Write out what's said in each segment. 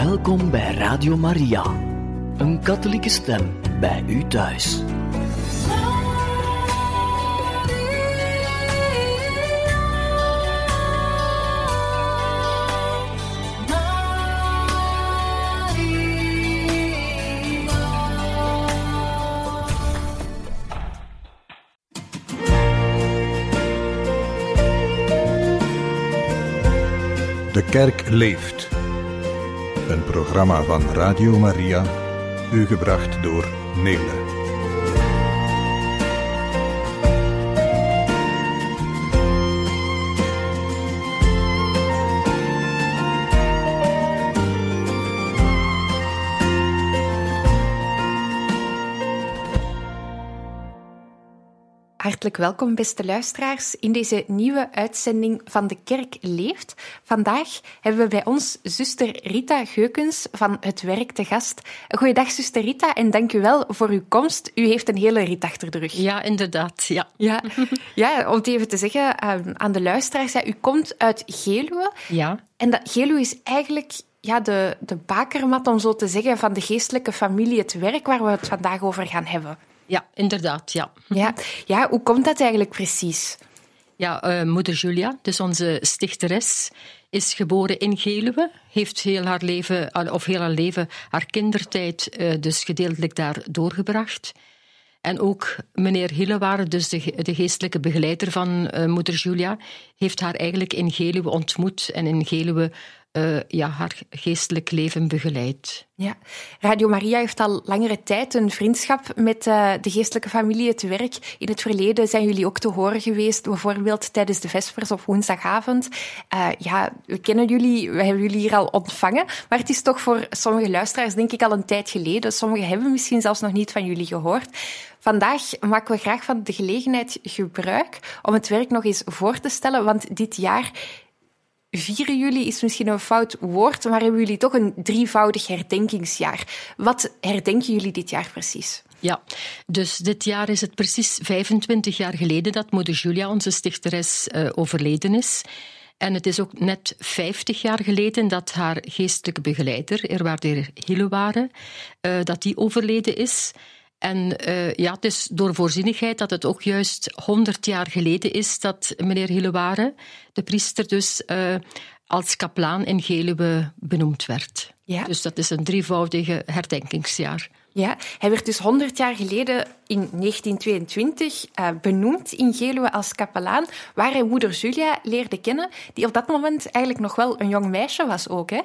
Welkom bij Radio Maria, een katholieke stem bij u thuis. De Kerk leeft. Een programma van Radio Maria, u gebracht door Nele. Hartelijk welkom, beste luisteraars, in deze nieuwe uitzending van De Kerk leeft. Vandaag hebben we bij ons zuster Rita Geukens van Het Werk te gast. Goeiedag, zuster Rita, en dank u wel voor uw komst. U heeft een hele rit achter de rug. Ja, inderdaad. Ja, om het even te zeggen aan de luisteraars, u komt uit Geluwe. Ja. En dat Geluwe is eigenlijk de bakermat, om zo te zeggen, van de geestelijke familie Het Werk, waar we het vandaag over gaan hebben. Ja, inderdaad, ja. Ja, hoe komt dat eigenlijk precies? Ja, moeder Julia, dus onze stichteres, is geboren in Geluwe, heeft heel haar leven, haar kindertijd, dus gedeeltelijk daar doorgebracht. En ook meneer Hilleware, dus de geestelijke begeleider van moeder Julia, heeft haar eigenlijk in Geluwe ontmoet en in Geluwe haar geestelijk leven begeleid. Ja, Radio Maria heeft al langere tijd een vriendschap met de geestelijke familie Het Werk. In het verleden zijn jullie ook te horen geweest, bijvoorbeeld tijdens de vespers op woensdagavond. We kennen jullie, we hebben jullie hier al ontvangen, maar het is toch voor sommige luisteraars denk ik al een tijd geleden. Sommigen hebben misschien zelfs nog niet van jullie gehoord. Vandaag maken we graag van de gelegenheid gebruik om Het Werk nog eens voor te stellen, want dit jaar vieren jullie is misschien een fout woord, maar hebben jullie toch een drievoudig herdenkingsjaar. Wat herdenken jullie dit jaar precies? Ja, dus dit jaar is het precies 25 jaar geleden dat moeder Julia, onze stichteres, overleden is. En het is ook net 50 jaar geleden dat haar geestelijke begeleider, eerwaarde Hilleware, dat die overleden is. En het is door voorzienigheid dat het ook juist 100 jaar geleden is dat meneer Hilleware, de priester dus, als kaplaan in Geluwe benoemd werd. Ja. Dus dat is een drievoudige herdenkingsjaar. Ja, hij werd dus 100 jaar geleden in 1922 benoemd in Geluwe als kapelaan, waar hij moeder Julia leerde kennen, die op dat moment eigenlijk nog wel een jong meisje was ook, hè?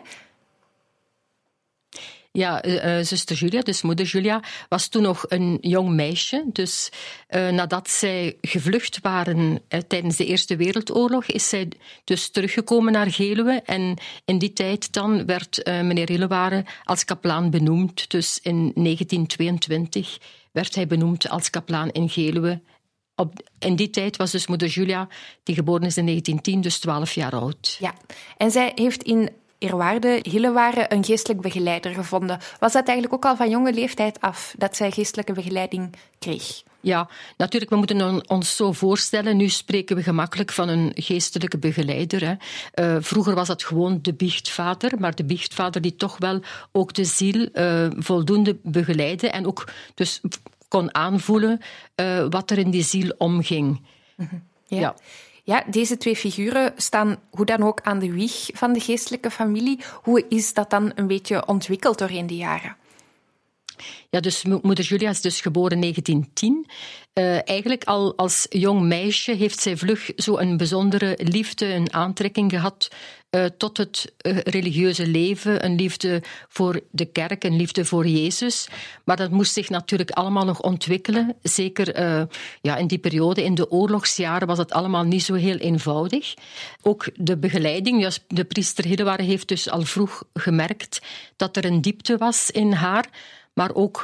Ja, zuster Julia, dus moeder Julia, was toen nog een jong meisje. Dus nadat zij gevlucht waren tijdens de Eerste Wereldoorlog, is zij dus teruggekomen naar Geluwe. En in die tijd dan werd meneer Hilleware als kaplaan benoemd. Dus in 1922 werd hij benoemd als kaplaan in Geluwe. In die tijd was dus moeder Julia, die geboren is in 1910, dus 12 jaar oud. Ja, en zij heeft in eerwaarde Hilleware een geestelijk begeleider gevonden. Was dat eigenlijk ook al van jonge leeftijd af dat zij geestelijke begeleiding kreeg? Ja, natuurlijk, we moeten ons zo voorstellen. Nu spreken we gemakkelijk van een geestelijke begeleider. Hè. Vroeger was dat gewoon de biechtvader, maar de biechtvader die toch wel ook de ziel voldoende begeleidde en ook dus kon aanvoelen wat er in die ziel omging. Mm-hmm. Ja. Ja, deze twee figuren staan hoe dan ook aan de wieg van de geestelijke familie. Hoe is dat dan een beetje ontwikkeld doorheen de jaren? Ja, dus moeder Julia is dus geboren in 1910. Eigenlijk al als jong meisje heeft zij vlug zo een bijzondere liefde, een aantrekking gehad tot het religieuze leven, een liefde voor de kerk, een liefde voor Jezus. Maar dat moest zich natuurlijk allemaal nog ontwikkelen. Zeker in die periode, in de oorlogsjaren, was het allemaal niet zo heel eenvoudig. Ook de begeleiding, de priester Hilleware heeft dus al vroeg gemerkt dat er een diepte was in haar, maar ook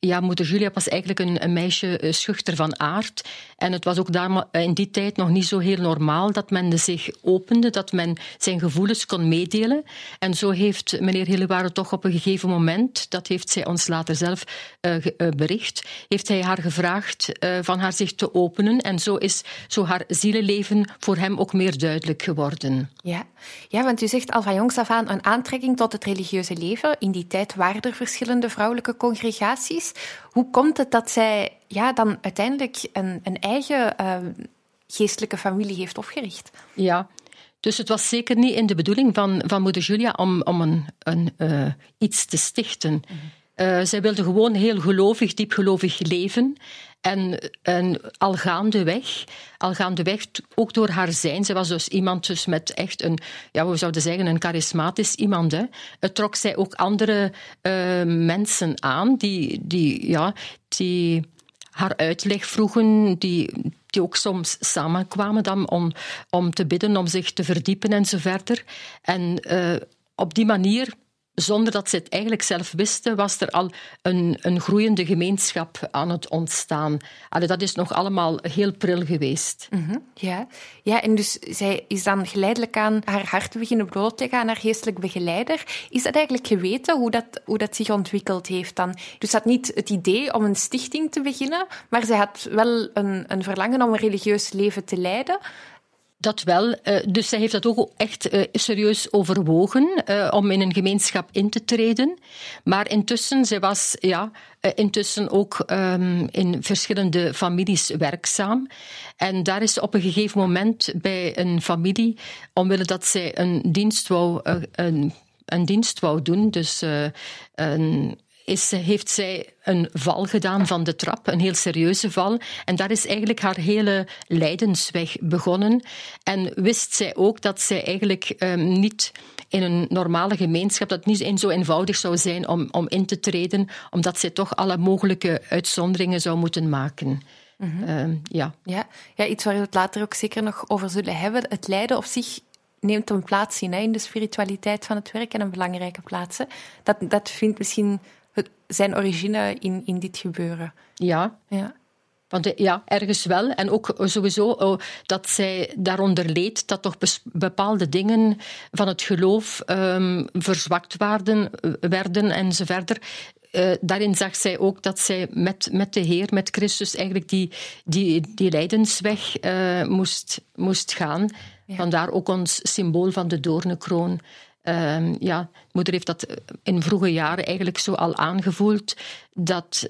moeder Julia was eigenlijk een meisje schuchter van aard. En het was ook in die tijd nog niet zo heel normaal dat men zich opende, dat men zijn gevoelens kon meedelen. En zo heeft meneer Hillewaarde toch op een gegeven moment, dat heeft zij ons later zelf bericht, heeft hij haar gevraagd van haar zich te openen. En zo is haar zielenleven voor hem ook meer duidelijk geworden. Ja, want u zegt al van jongs af aan een aantrekking tot het religieuze leven. In die tijd waren er verschillende vrouwelijke congregaties. Hoe komt het dat zij dan uiteindelijk een eigen geestelijke familie heeft opgericht? Ja, dus het was zeker niet in de bedoeling van moeder Julia om iets te stichten. Zij wilde gewoon heel gelovig, diepgelovig leven. En al gaandeweg, ook door haar zijn, zij was dus iemand met echt we zouden zeggen, een charismatisch iemand. Hè. Het trok zij ook andere mensen aan die haar uitleg vroegen, die ook soms samenkwamen dan om te bidden, om zich te verdiepen en zo verder. En op die manier, zonder dat ze het eigenlijk zelf wisten, was er al een groeiende gemeenschap aan het ontstaan. Dat is nog allemaal heel pril geweest. Mm-hmm. Ja, en dus zij is dan geleidelijk aan haar hart beginnen blootleggen aan haar geestelijk begeleider. Is dat eigenlijk geweten hoe dat zich ontwikkeld heeft dan? Dus ze had niet het idee om een stichting te beginnen, maar zij had wel een verlangen om een religieus leven te leiden. Dat wel. Dus zij heeft dat ook echt serieus overwogen om in een gemeenschap in te treden. Maar intussen, zij was ook in verschillende families werkzaam. En daar is op een gegeven moment bij een familie, omwille dat zij een dienst wou doen, dus heeft zij een val gedaan van de trap, een heel serieuze val. En daar is eigenlijk haar hele lijdensweg begonnen. En wist zij ook dat zij eigenlijk niet in een normale gemeenschap, dat het niet zo eenvoudig zou zijn om in te treden, omdat zij toch alle mogelijke uitzonderingen zou moeten maken. Mm-hmm. Ja, iets waar we het later ook zeker nog over zullen hebben. Het lijden op zich neemt een plaats in de spiritualiteit van het werk en een belangrijke plaats. Hè. Dat vindt misschien zijn origine in dit gebeuren. Ja. Want ergens wel. En ook sowieso dat zij daaronder leed, dat toch bepaalde dingen van het geloof verzwakt werden en zo verder. Daarin zag zij ook dat zij met de Heer, met Christus, eigenlijk die lijdensweg moest gaan. Ja. Vandaar ook ons symbool van de doornenkroon. Moeder heeft dat in vroege jaren eigenlijk zo al aangevoeld, dat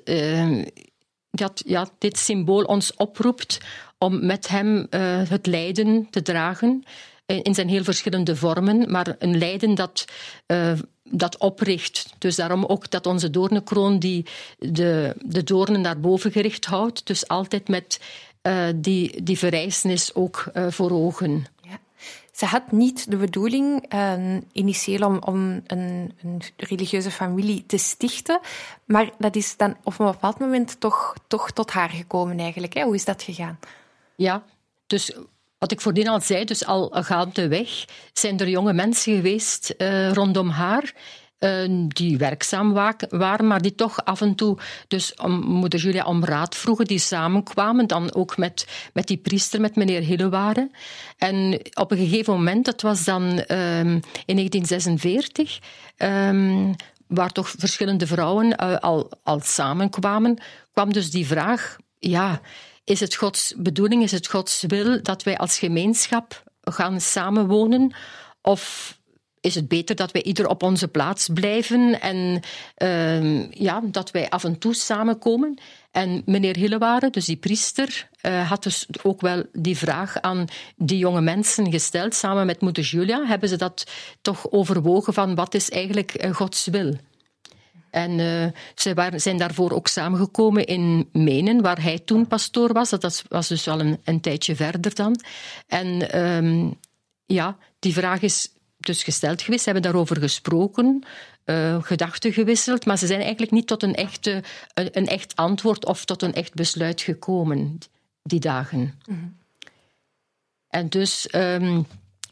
dit symbool ons oproept om met hem het lijden te dragen, in zijn heel verschillende vormen, maar een lijden dat opricht. Dus daarom ook dat onze doornenkroon die de doornen naar boven gericht houdt, dus altijd met die verrijzenis ook voor ogen. Ja. Ze had niet de bedoeling initieel om een religieuze familie te stichten, maar dat is dan op een bepaald moment toch tot haar gekomen eigenlijk. Hè? Hoe is dat gegaan? Ja, dus wat ik voordien al zei, dus al gaandeweg zijn er jonge mensen geweest rondom haar die werkzaam waren, maar die toch af en toe dus moeder Julia om raad vroegen, die samenkwamen, dan ook met die priester, met meneer Hillewaarde. En op een gegeven moment, dat was dan in 1946, waar toch verschillende vrouwen al samenkwamen, kwam dus die vraag, is het Gods bedoeling, is het Gods wil dat wij als gemeenschap gaan samenwonen, of is het beter dat wij ieder op onze plaats blijven en dat wij af en toe samenkomen? En meneer Hillewaarde, dus die priester, had dus ook wel die vraag aan die jonge mensen gesteld. Samen met moeder Julia hebben ze dat toch overwogen van wat is eigenlijk Gods wil. En ze zijn daarvoor ook samengekomen in Menen, waar hij toen pastoor was. Dat was dus al een tijdje verder dan. En die vraag is dus gesteld geweest. Ze hebben daarover gesproken, gedachten gewisseld, maar ze zijn eigenlijk niet tot een echt antwoord of tot een echt besluit gekomen die dagen. Mm-hmm. En dus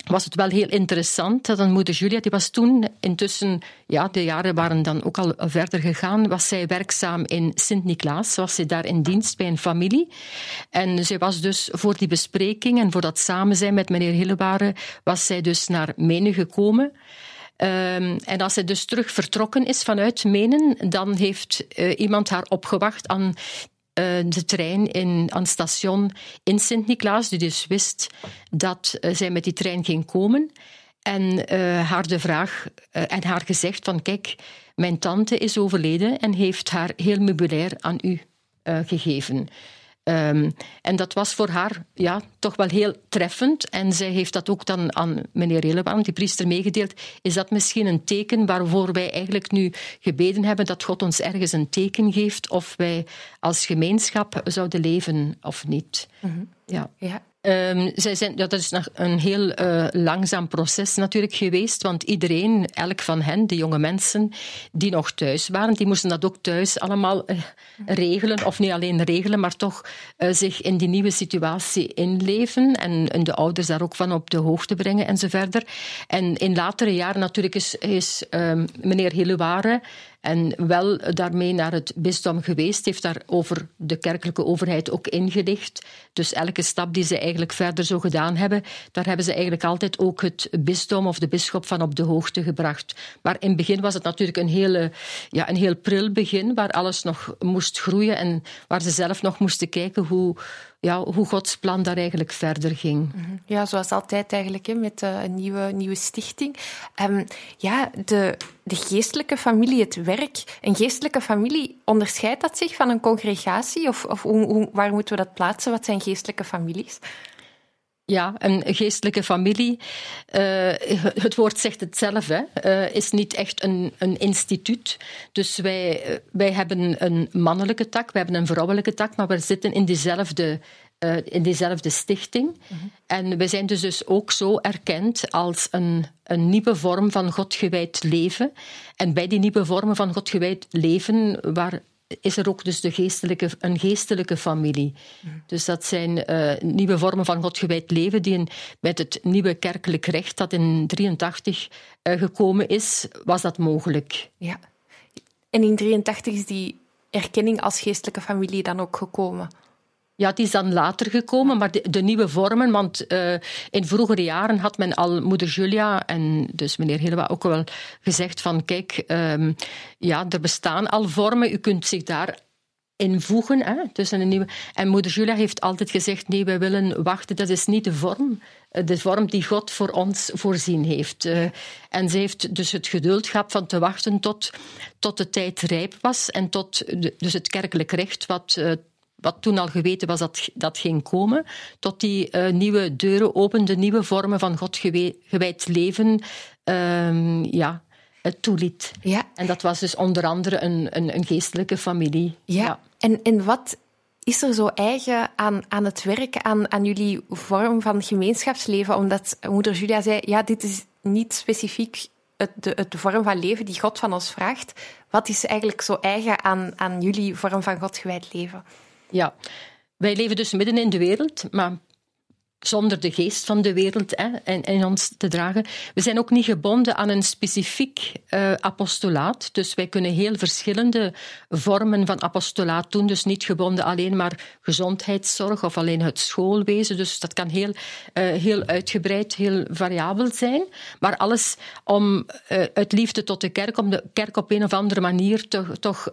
was het wel heel interessant dat een moeder Julia, die was toen intussen, ja, de jaren waren dan ook al verder gegaan, was zij werkzaam in Sint-Niklaas, was zij daar in dienst bij een familie. En zij was dus voor die bespreking en voor dat samen zijn met meneer Hilleware, was zij dus naar Menen gekomen. En als zij dus terug vertrokken is vanuit Menen, dan heeft iemand haar opgewacht aan de trein aan het station in Sint-Niklaas, die dus wist dat zij met die trein ging komen. En haar de vraag en haar gezegd van kijk, mijn tante is overleden en heeft haar heel meubilair aan u gegeven. En dat was voor haar toch wel heel treffend. En zij heeft dat ook dan aan meneer Hilleware, die priester, meegedeeld. Is dat misschien een teken waarvoor wij eigenlijk nu gebeden hebben dat God ons ergens een teken geeft of wij als gemeenschap zouden leven of niet? Mm-hmm. Ja. Dat is een heel langzaam proces natuurlijk geweest, want iedereen, elk van hen, de jonge mensen die nog thuis waren, die moesten dat ook thuis allemaal regelen, of niet alleen regelen, maar toch zich in die nieuwe situatie inleven en de ouders daar ook van op de hoogte brengen en zo verder. En in latere jaren natuurlijk is meneer Hilleware en wel daarmee naar het bisdom geweest, heeft daar over de kerkelijke overheid ook ingelicht. Dus elke stap die ze eigenlijk verder zo gedaan hebben, daar hebben ze eigenlijk altijd ook het bisdom of de bisschop van op de hoogte gebracht. Maar in het begin was het natuurlijk een heel pril begin, waar alles nog moest groeien en waar ze zelf nog moesten kijken hoe Gods plan daar eigenlijk verder ging. Ja, zoals altijd eigenlijk, met een nieuwe stichting. De geestelijke familie, het werk. Een geestelijke familie, onderscheidt dat zich van een congregatie? Of waar moeten we dat plaatsen? Wat zijn geestelijke families? Ja, een geestelijke familie, het woord zegt het zelf, is niet echt een instituut. Dus wij hebben een mannelijke tak, we hebben een vrouwelijke tak, maar we zitten in diezelfde stichting. Mm-hmm. En we zijn dus ook zo erkend als een nieuwe vorm van Godgewijd leven. En bij die nieuwe vormen van Godgewijd leven, is er ook dus een geestelijke familie. Dus dat zijn nieuwe vormen van Godgewijd leven die met het nieuwe kerkelijk recht dat in 1983 gekomen is, was dat mogelijk. Ja. En in 1983 is die erkenning als geestelijke familie dan ook gekomen? Ja, die is dan later gekomen, maar de nieuwe vormen, want in vroegere jaren had men al moeder Julia en dus meneer Hilleware ook wel gezegd van kijk, er bestaan al vormen, u kunt zich daar invoegen. Tussen een nieuwe. En moeder Julia heeft altijd gezegd nee, wij willen wachten, dat is niet de vorm die God voor ons voorzien heeft. En ze heeft dus het geduld gehad van te wachten tot de tijd rijp was en tot dus het kerkelijk recht wat toen al geweten was dat ging komen, tot die nieuwe deuren opende, nieuwe vormen van Godgewijd leven toeliet. Ja. En dat was dus onder andere een geestelijke familie. Ja. En wat is er zo eigen aan het werk, aan jullie vorm van gemeenschapsleven? Omdat moeder Julia zei, dit is niet specifiek de vorm van leven die God van ons vraagt. Wat is eigenlijk zo eigen aan jullie vorm van Godgewijd leven? Ja, wij leven dus midden in de wereld, maar zonder de geest van de wereld in ons te dragen. We zijn ook niet gebonden aan een specifiek apostolaat. Dus wij kunnen heel verschillende vormen van apostolaat doen. Dus niet gebonden alleen maar gezondheidszorg of alleen het schoolwezen. Dus dat kan heel uitgebreid, heel variabel zijn. Maar alles om uit liefde tot de kerk, om de kerk op een of andere manier toch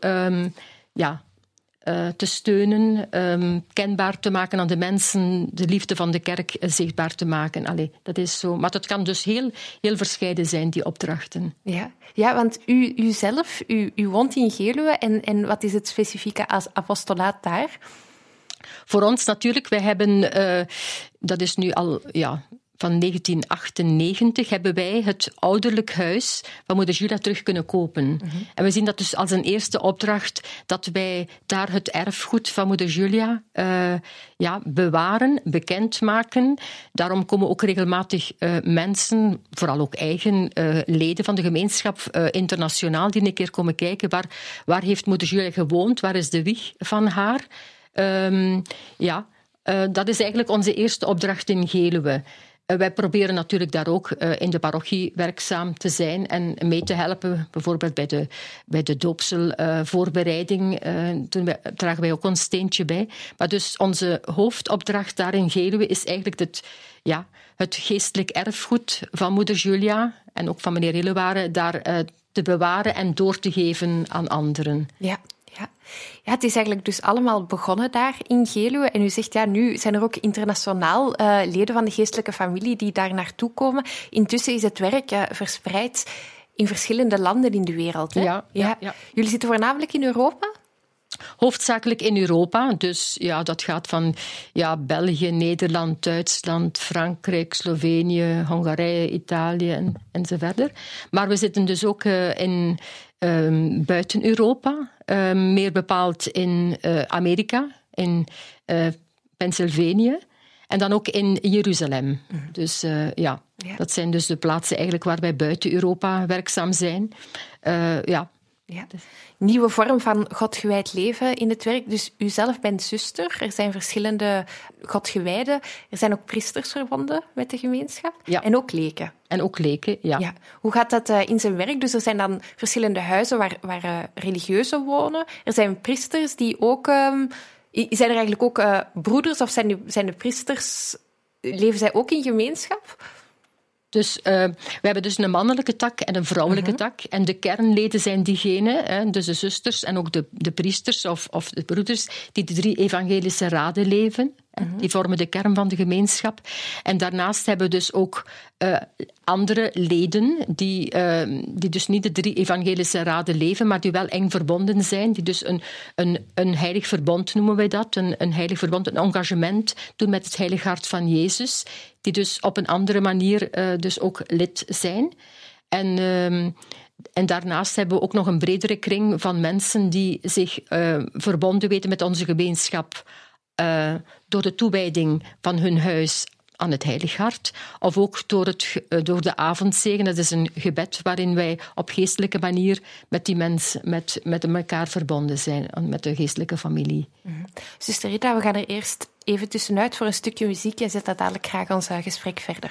te steunen, kenbaar te maken aan de mensen, de liefde van de kerk zichtbaar te maken. Allee, dat is zo. Maar het kan dus heel, heel verscheiden zijn, die opdrachten. Ja, want u zelf, u woont in Geluwe en wat is het specifieke als apostolaat daar? Voor ons natuurlijk, wij hebben, dat is nu al... Van 1998 hebben wij het ouderlijk huis van moeder Julia terug kunnen kopen. Mm-hmm. En we zien dat dus als een eerste opdracht dat wij daar het erfgoed van moeder Julia bewaren, bekendmaken. Daarom komen ook regelmatig mensen, vooral ook eigen leden van de gemeenschap internationaal, die een keer komen kijken waar heeft moeder Julia gewoond, waar is de wieg van haar. Dat is eigenlijk onze eerste opdracht in Geluwe. Wij proberen natuurlijk daar ook in de parochie werkzaam te zijn en mee te helpen. Bijvoorbeeld bij de doopselvoorbereiding dragen wij ook ons steentje bij. Maar dus onze hoofdopdracht daar in Geluwe is eigenlijk het geestelijk erfgoed van moeder Julia en ook van meneer Hilleware daar te bewaren en door te geven aan anderen. Ja, het is eigenlijk dus allemaal begonnen daar in Geluwe. En u zegt, nu zijn er ook internationaal leden van de geestelijke familie die daar naartoe komen. Intussen is het werk verspreid in verschillende landen in de wereld. Hè? Ja. Jullie zitten voornamelijk in Europa? Hoofdzakelijk in Europa. Dus dat gaat van België, Nederland, Duitsland, Frankrijk, Slovenië, Hongarije, Italië en zo verder. Maar we zitten dus ook in buiten Europa. Meer bepaald in Amerika, in Pennsylvanië. En dan ook in Jeruzalem. Dus dat zijn dus de plaatsen eigenlijk waar wij buiten Europa werkzaam zijn. Nieuwe vorm van godgewijd leven in het werk. Dus u zelf bent zuster. Er zijn verschillende godgewijden. Er zijn ook priesters verbonden met de gemeenschap. Ja. En ook leken. Ja. Hoe gaat dat in zijn werk? Dus er zijn dan verschillende huizen waar religieuzen wonen. Er zijn priesters die ook... zijn er eigenlijk ook broeders of zijn de priesters... Leven zij ook in gemeenschap? Dus we hebben dus een mannelijke tak en een vrouwelijke tak. En de kernleden zijn diegenen, dus de zusters en ook de priesters of de broeders, die de 3 evangelische raden leven. Die vormen de kern van de gemeenschap. En daarnaast hebben we dus ook andere leden die dus niet de 3 evangelische raden leven, maar die wel eng verbonden zijn. Die dus een heilig verbond noemen wij dat. Een heilig verbond, een engagement doen met het heilig hart van Jezus. Die dus op een andere manier dus ook lid zijn. En daarnaast hebben we ook nog een bredere kring van mensen die zich verbonden weten met onze gemeenschap door de toewijding van hun huis aan het Heilig Hart, of ook door de avondzegen. Dat is een gebed waarin wij op geestelijke manier met die mens, met elkaar verbonden zijn, met de geestelijke familie. Zuster Rita, we gaan er eerst even tussenuit voor een stukje muziek. Jij zet dat dadelijk graag ons gesprek verder.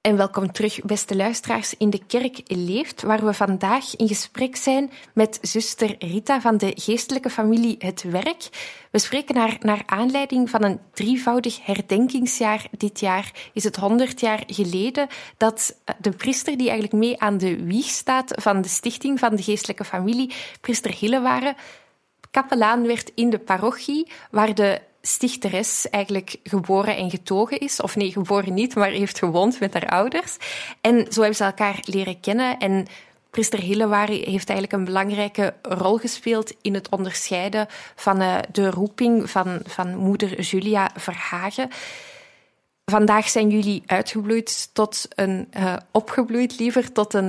En welkom terug, beste luisteraars, in De Kerk Leeft, waar we vandaag in gesprek zijn met zuster Rita van de geestelijke familie Het Werk. We spreken naar aanleiding van een 3-voudig herdenkingsjaar. Dit jaar is het 100 jaar geleden dat de priester die eigenlijk mee aan de wieg staat van de stichting van de geestelijke familie, priester Hillewaren, kapelaan werd in de parochie waar de stichteres eigenlijk geboren en getogen is. Of nee, geboren niet, maar heeft gewoond met haar ouders. En zo hebben ze elkaar leren kennen. En priester Hillewaren heeft eigenlijk een belangrijke rol gespeeld in het onderscheiden van de roeping van moeder Julia Verhagen. Vandaag zijn jullie uitgebloeid opgebloeid liever,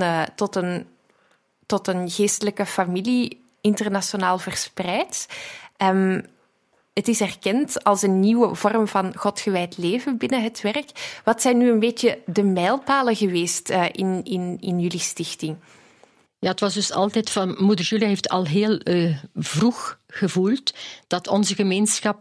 tot een geestelijke familie, internationaal verspreid. Het is erkend als een nieuwe vorm van godgewijd leven binnen Het Werk. Wat zijn nu een beetje de mijlpalen geweest in jullie stichting? Ja, het was dus altijd van... Moeder Julia heeft al heel vroeg gevoeld dat onze gemeenschap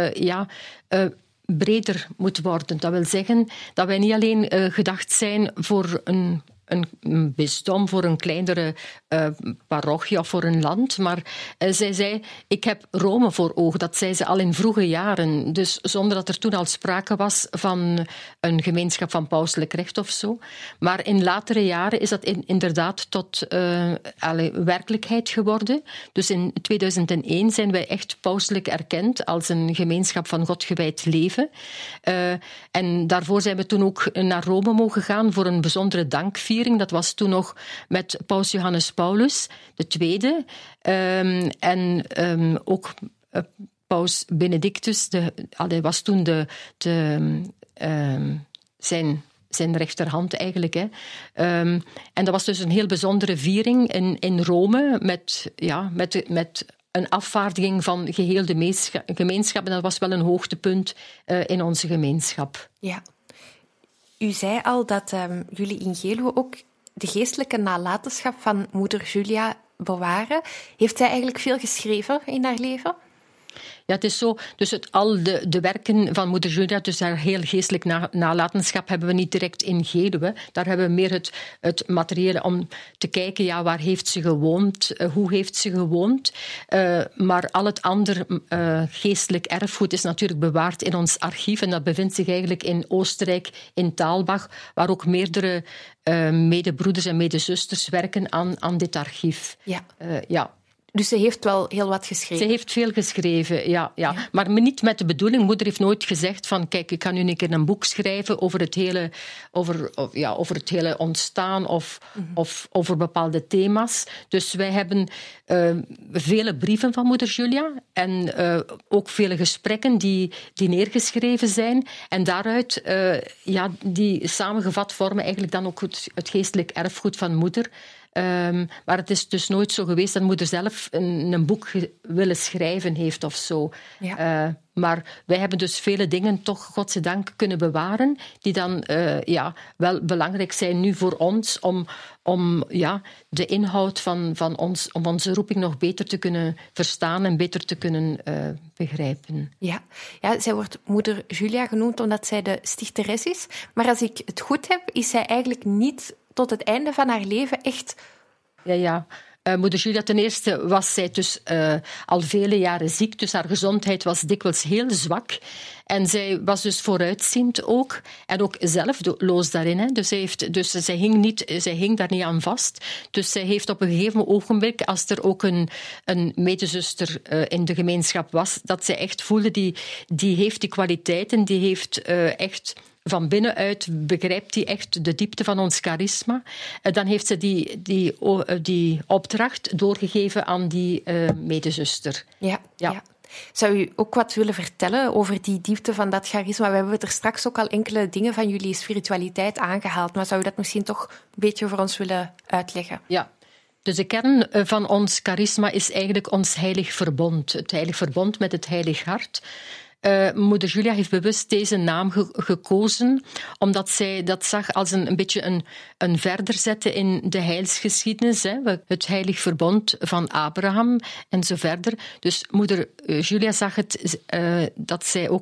breder moet worden. Dat wil zeggen dat wij niet alleen gedacht zijn voor een bisdom, voor een kleinere parochie of voor een land. Maar zij zei, ik heb Rome voor ogen. Dat zei ze al in vroege jaren. Dus zonder dat er toen al sprake was van een gemeenschap van pauselijk recht of zo. Maar in latere jaren is dat inderdaad tot werkelijkheid geworden. Dus in 2001 zijn wij echt pauselijk erkend als een gemeenschap van godgewijd leven. En daarvoor zijn we toen ook naar Rome mogen gaan voor een bijzondere dankviering. Dat was toen nog met paus Johannes Paulus II. En ook paus Benedictus. Hij was toen zijn rechterhand eigenlijk. Hè. En dat was dus een heel bijzondere viering in Rome met een afvaardiging van geheel de gemeenschap. En dat was wel een hoogtepunt in onze gemeenschap. Ja. U zei al dat jullie in Geluwe ook de geestelijke nalatenschap van moeder Julia bewaren. Heeft zij eigenlijk veel geschreven in haar leven? Ja, het is zo. Dus de werken van moeder Julia, dus haar heel geestelijk nalatenschap, hebben we niet direct in Geluwe. Daar hebben we meer het materiële om te kijken, waar heeft ze gewoond, hoe heeft ze gewoond. Maar al het andere geestelijk erfgoed is natuurlijk bewaard in ons archief. En dat bevindt zich eigenlijk in Oostenrijk, in Thalbach, waar ook meerdere medebroeders en medezusters werken aan dit archief. Ja. Dus ze heeft wel heel wat geschreven. Ze heeft veel geschreven, ja. Maar niet met de bedoeling. Moeder heeft nooit gezegd van, kijk, ik ga nu een keer een boek schrijven over het hele ontstaan of over bepaalde thema's. Dus wij hebben vele brieven van moeder Julia en ook vele gesprekken die neergeschreven zijn. En daaruit, die samengevat vormen eigenlijk dan ook het geestelijk erfgoed van moeder. Maar het is dus nooit zo geweest dat moeder zelf een boek willen schrijven heeft of zo. Ja. Maar wij hebben dus vele dingen toch, godzijdank, kunnen bewaren die dan wel belangrijk zijn nu voor ons om de inhoud van onze roeping nog beter te kunnen verstaan en beter te kunnen begrijpen. Ja, zij wordt moeder Julia genoemd omdat zij de stichteres is. Maar als ik het goed heb, is zij eigenlijk niet tot het einde van haar leven echt... Ja. Moeder Julia, ten eerste was zij dus al vele jaren ziek, dus haar gezondheid was dikwijls heel zwak. En zij was dus vooruitziend ook, en ook zelfloos daarin. Hè. Dus zij hing daar niet aan vast. Dus zij heeft op een gegeven ogenblik, als er ook een medezuster in de gemeenschap was, dat zij echt voelde, die heeft die kwaliteiten, die heeft echt... Van binnenuit begrijpt hij echt de diepte van ons charisma. Dan heeft ze die opdracht doorgegeven aan die medezuster. Ja. Zou u ook wat willen vertellen over die diepte van dat charisma? We hebben er straks ook al enkele dingen van jullie spiritualiteit aangehaald, maar zou u dat misschien toch een beetje voor ons willen uitleggen? Ja. Dus de kern van ons charisma is eigenlijk ons heilig verbond. Het heilig verbond met het heilig hart. Moeder Julia heeft bewust deze naam gekozen, omdat zij dat zag als een beetje een verder zetten in de heilsgeschiedenis. Hè. Het heilig verbond van Abraham en zo verder. Dus moeder Julia zag het dat zij ook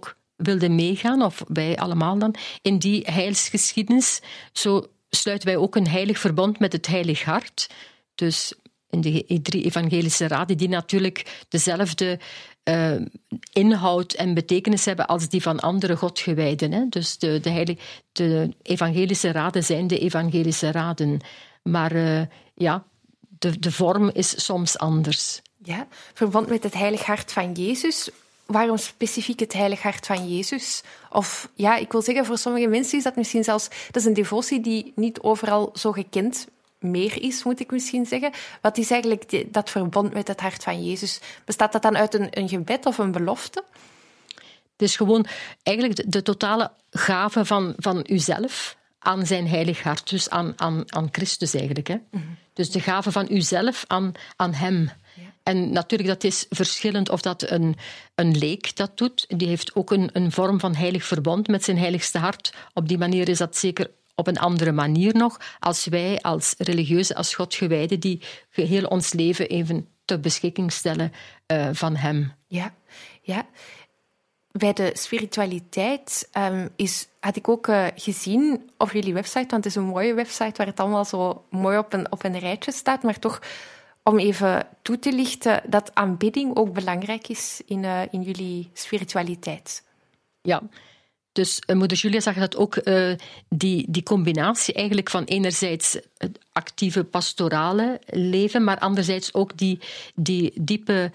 wilden meegaan, of wij allemaal dan, in die heilsgeschiedenis, zo sluiten wij ook een heilig verbond met het Heilig Hart. Dus in de 3 evangelische raden, die natuurlijk dezelfde inhoud en betekenis hebben als die van andere godgewijden. Hè? Dus de evangelische raden zijn de evangelische raden. Maar de vorm is soms anders. Ja, verband met het Heilig Hart van Jezus. Waarom specifiek het Heilig Hart van Jezus? Of ja, ik wil zeggen, voor sommige mensen is dat misschien zelfs... Dat is een devotie die niet overal zo gekend meer is, moet ik misschien zeggen. Wat is eigenlijk dat verbond met het hart van Jezus? Bestaat dat dan uit een gebed of een belofte? Het is gewoon eigenlijk de totale gave van uzelf aan zijn heilig hart. Dus aan Christus eigenlijk. Hè? Mm-hmm. Dus de gave van uzelf aan hem. Ja. En natuurlijk, dat is verschillend of dat een leek dat doet. Die heeft ook een vorm van heilig verbond met zijn heiligste hart. Op die manier is dat zeker op een andere manier nog, als wij als religieuze, als godgewijden, die geheel ons leven even ter beschikking stellen van hem. Ja. Bij de spiritualiteit had ik ook gezien op jullie website, want het is een mooie website waar het allemaal zo mooi op een rijtje staat, maar toch om even toe te lichten dat aanbidding ook belangrijk is in jullie spiritualiteit. Ja. Dus moeder Julia zag dat ook, die combinatie eigenlijk van enerzijds het actieve pastorale leven, maar anderzijds ook die diepe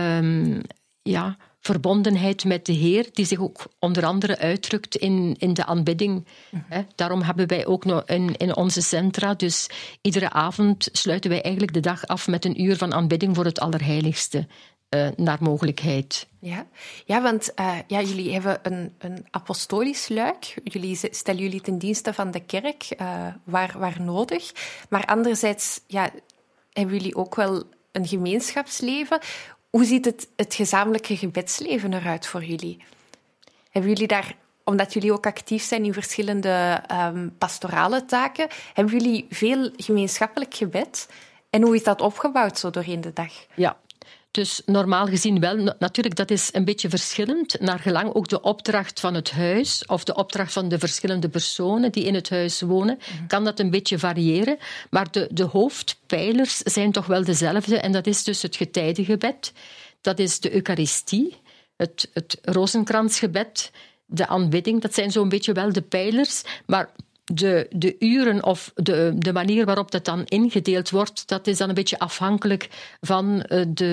verbondenheid met de Heer, die zich ook onder andere uitdrukt in de aanbidding. Mm-hmm. Daarom hebben wij ook nog in onze centra, dus iedere avond sluiten wij eigenlijk de dag af met een uur van aanbidding voor het Allerheiligste. Naar mogelijkheid. Ja, want jullie hebben een apostolisch luik. Jullie stellen jullie ten dienste van de kerk, waar nodig. Maar anderzijds hebben jullie ook wel een gemeenschapsleven. Hoe ziet het gezamenlijke gebedsleven eruit voor jullie? Hebben jullie daar, omdat jullie ook actief zijn in verschillende pastorale taken, hebben jullie veel gemeenschappelijk gebed? En hoe is dat opgebouwd zo doorheen de dag? Ja. Dus normaal gezien wel. Natuurlijk, dat is een beetje verschillend. Naar gelang ook de opdracht van het huis of de opdracht van de verschillende personen die in het huis wonen, kan dat een beetje variëren. Maar de hoofdpijlers zijn toch wel dezelfde. En dat is dus het getijdengebed. Dat is de Eucharistie, het rozenkransgebed, de aanbidding. Dat zijn zo'n beetje wel de pijlers. Maar de uren of de manier waarop dat dan ingedeeld wordt, dat is dan een beetje afhankelijk van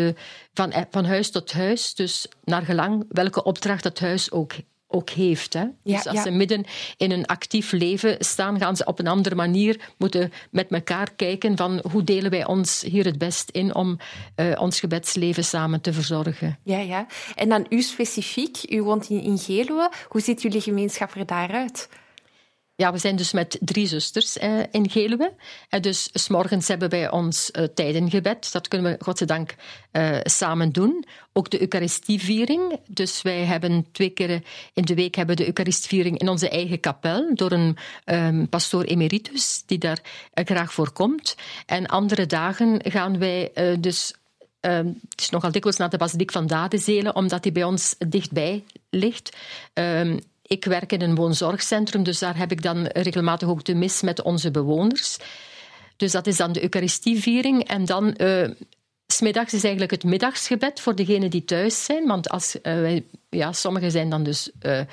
huis tot huis. Dus naar gelang welke opdracht dat huis ook heeft. Hè? Dus als ze midden in een actief leven staan, gaan ze op een andere manier moeten met elkaar kijken van hoe delen wij ons hier het best in om ons gebedsleven samen te verzorgen. Ja. En dan u specifiek, u woont in Geluwe. Hoe ziet jullie gemeenschap er daaruit? Ja, we zijn dus met 3 zusters in Geluwe. En dus 's morgens hebben wij ons tijdengebed. Dat kunnen we, godzijdank, samen doen. Ook de Eucharistieviering. Dus wij hebben 2 keer in de week de Eucharistieviering in onze eigen kapel door een pastoor emeritus die daar graag voor komt. En andere dagen gaan wij het is nogal dikwijls naar de basiliek van Dadezelen, omdat die bij ons dichtbij ligt. Ik werk in een woonzorgcentrum, dus daar heb ik dan regelmatig ook de mis met onze bewoners. Dus dat is dan de Eucharistieviering. En dan, 's middags is eigenlijk het middagsgebed voor degenen die thuis zijn. Want sommigen zijn dan dus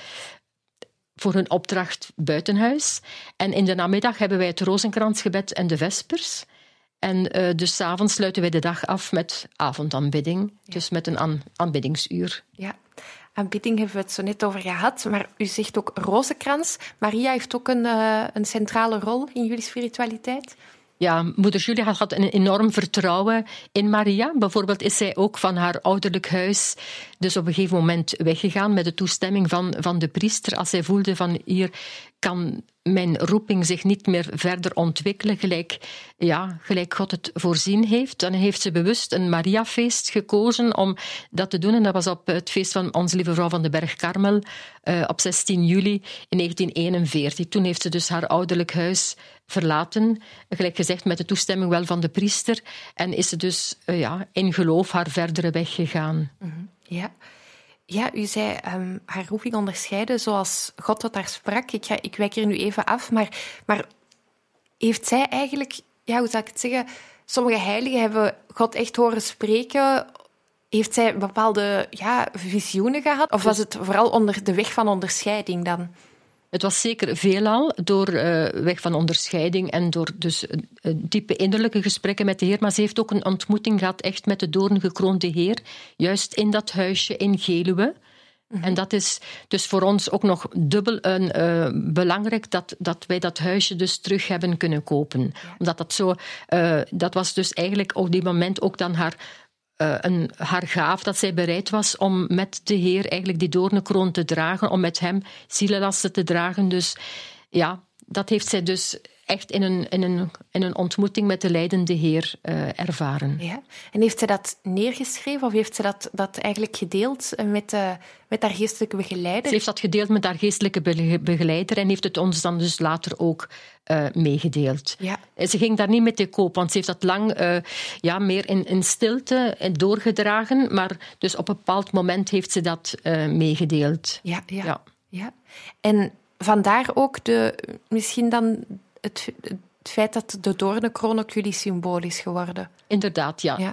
voor hun opdracht buitenhuis. En in de namiddag hebben wij het rozenkransgebed en de vespers. En dus 's avonds sluiten wij de dag af met avondaanbidding. Ja. Dus met een aanbiddingsuur. Ja. Aanbidding hebben we het zo net over gehad, maar u zegt ook rozenkrans. Maria heeft ook een centrale rol in jullie spiritualiteit? Ja, moeder Julia had een enorm vertrouwen in Maria. Bijvoorbeeld is zij ook van haar ouderlijk huis dus op een gegeven moment weggegaan met de toestemming van de priester. Als zij voelde van hier kan mijn roeping zich niet meer verder ontwikkelen, gelijk God het voorzien heeft. Dan heeft ze bewust een Mariafeest gekozen om dat te doen. En dat was op het feest van Onze Lieve Vrouw van de Berg Karmel op 16 juli in 1941. Toen heeft ze dus haar ouderlijk huis verlaten, gelijk gezegd met de toestemming wel van de priester. En is ze dus in geloof haar verdere weg gegaan. Mm-hmm. Ja. Ja, u zei haar roeping onderscheiden zoals God tot haar sprak. Ik wijk hier nu even af, maar heeft zij eigenlijk, hoe zou ik het zeggen, sommige heiligen hebben God echt horen spreken. Heeft zij bepaalde visioenen gehad? Of was het vooral onder de weg van onderscheiding dan? Het was zeker veelal door weg van onderscheiding en door dus diepe innerlijke gesprekken met de Heer. Maar ze heeft ook een ontmoeting gehad echt met de doorngekroonde Heer. Juist in dat huisje in Geluwe. En dat is dus voor ons ook nog dubbel belangrijk dat wij dat huisje dus terug hebben kunnen kopen. Ja. Omdat dat zo... dat was dus eigenlijk op die moment ook dan haar gaaf, dat zij bereid was om met de Heer eigenlijk die doornenkroon te dragen, om met hem zielenlasten te dragen. Dus ja, dat heeft zij dus echt in een ontmoeting met de lijdende Heer ervaren. Ja. En heeft zij dat neergeschreven of heeft ze dat eigenlijk gedeeld met haar geestelijke begeleider? Ze heeft dat gedeeld met haar geestelijke begeleider en heeft het ons dan dus later ook meegedeeld. Ja. Ze ging daar niet mee te koop, want ze heeft dat lang meer in stilte doorgedragen, maar dus op een bepaald moment heeft ze dat meegedeeld. Ja. En vandaar ook misschien dan het feit dat de doornenkroon ook jullie symbool is geworden. Inderdaad, ja.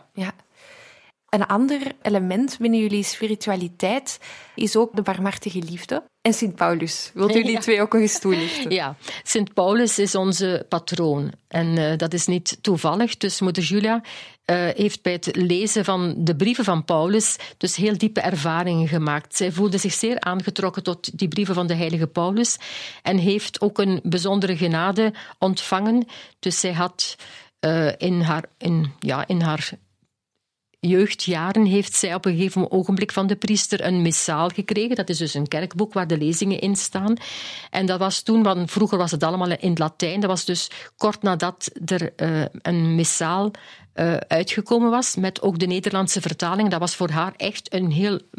Een ander element binnen jullie spiritualiteit is ook de barmhartige liefde en Sint Paulus. Wilt u die twee ook nog eens toelichten? Ja, Sint Paulus is onze patroon. En dat is niet toevallig. Dus moeder Julia heeft bij het lezen van de brieven van Paulus dus heel diepe ervaringen gemaakt. Zij voelde zich zeer aangetrokken tot die brieven van de heilige Paulus en heeft ook een bijzondere genade ontvangen. Dus zij had in haar jeugdjaren heeft zij op een gegeven ogenblik van de priester een missaal gekregen. Dat is dus een kerkboek waar de lezingen in staan. En dat was toen, want vroeger was het allemaal in het Latijn. Dat was dus kort nadat er een missaal uitgekomen was, met ook de Nederlandse vertaling. Dat was voor haar echt een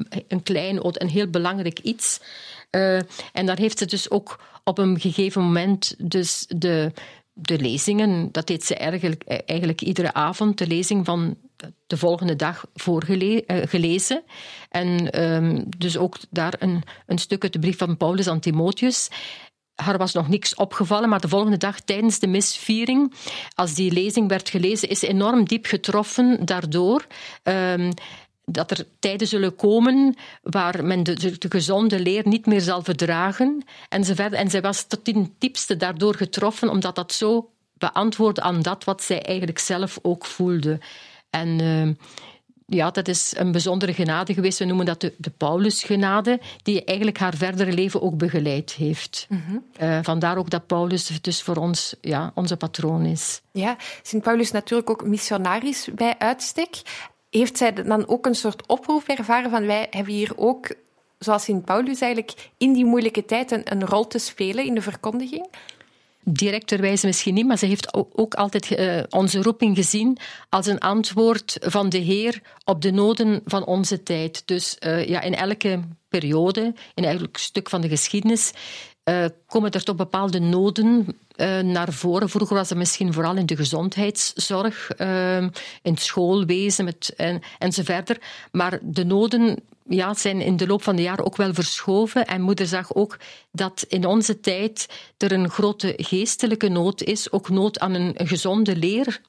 heel belangrijk iets. En daar heeft ze dus ook op een gegeven moment dus de lezingen, dat deed ze eigenlijk iedere avond, de lezing van de volgende dag gelezen. En dus ook daar een stuk uit de brief van Paulus aan Timotheus. Haar was nog niks opgevallen, maar de volgende dag tijdens de misviering, als die lezing werd gelezen, is ze enorm diep getroffen daardoor. Dat er tijden zullen komen waar men de gezonde leer niet meer zal verdragen. En zij was tot in het diepste daardoor getroffen, omdat dat zo beantwoordde aan dat wat zij eigenlijk zelf ook voelde. En dat is een bijzondere genade geweest. We noemen dat de Paulusgenade, die eigenlijk haar verdere leven ook begeleid heeft. Mm-hmm. Vandaar ook dat Paulus dus voor ons onze patroon is. Ja, Sint Paulus is natuurlijk ook missionaris bij uitstek. Heeft zij dan ook een soort oproep ervaren van wij hebben hier ook, zoals Sint Paulus eigenlijk, in die moeilijke tijd een rol te spelen in de verkondiging? Directerwijze misschien niet, maar ze heeft ook altijd onze roeping gezien als een antwoord van de Heer op de noden van onze tijd. Dus in elke periode, in elk stuk van de geschiedenis, komen er toch bepaalde noden naar voren. Vroeger was dat misschien vooral in de gezondheidszorg, in het schoolwezen en zo verder. Maar de noden zijn in de loop van de jaren ook wel verschoven. En moeder zag ook dat in onze tijd er een grote geestelijke nood is, ook nood aan een gezonde leer.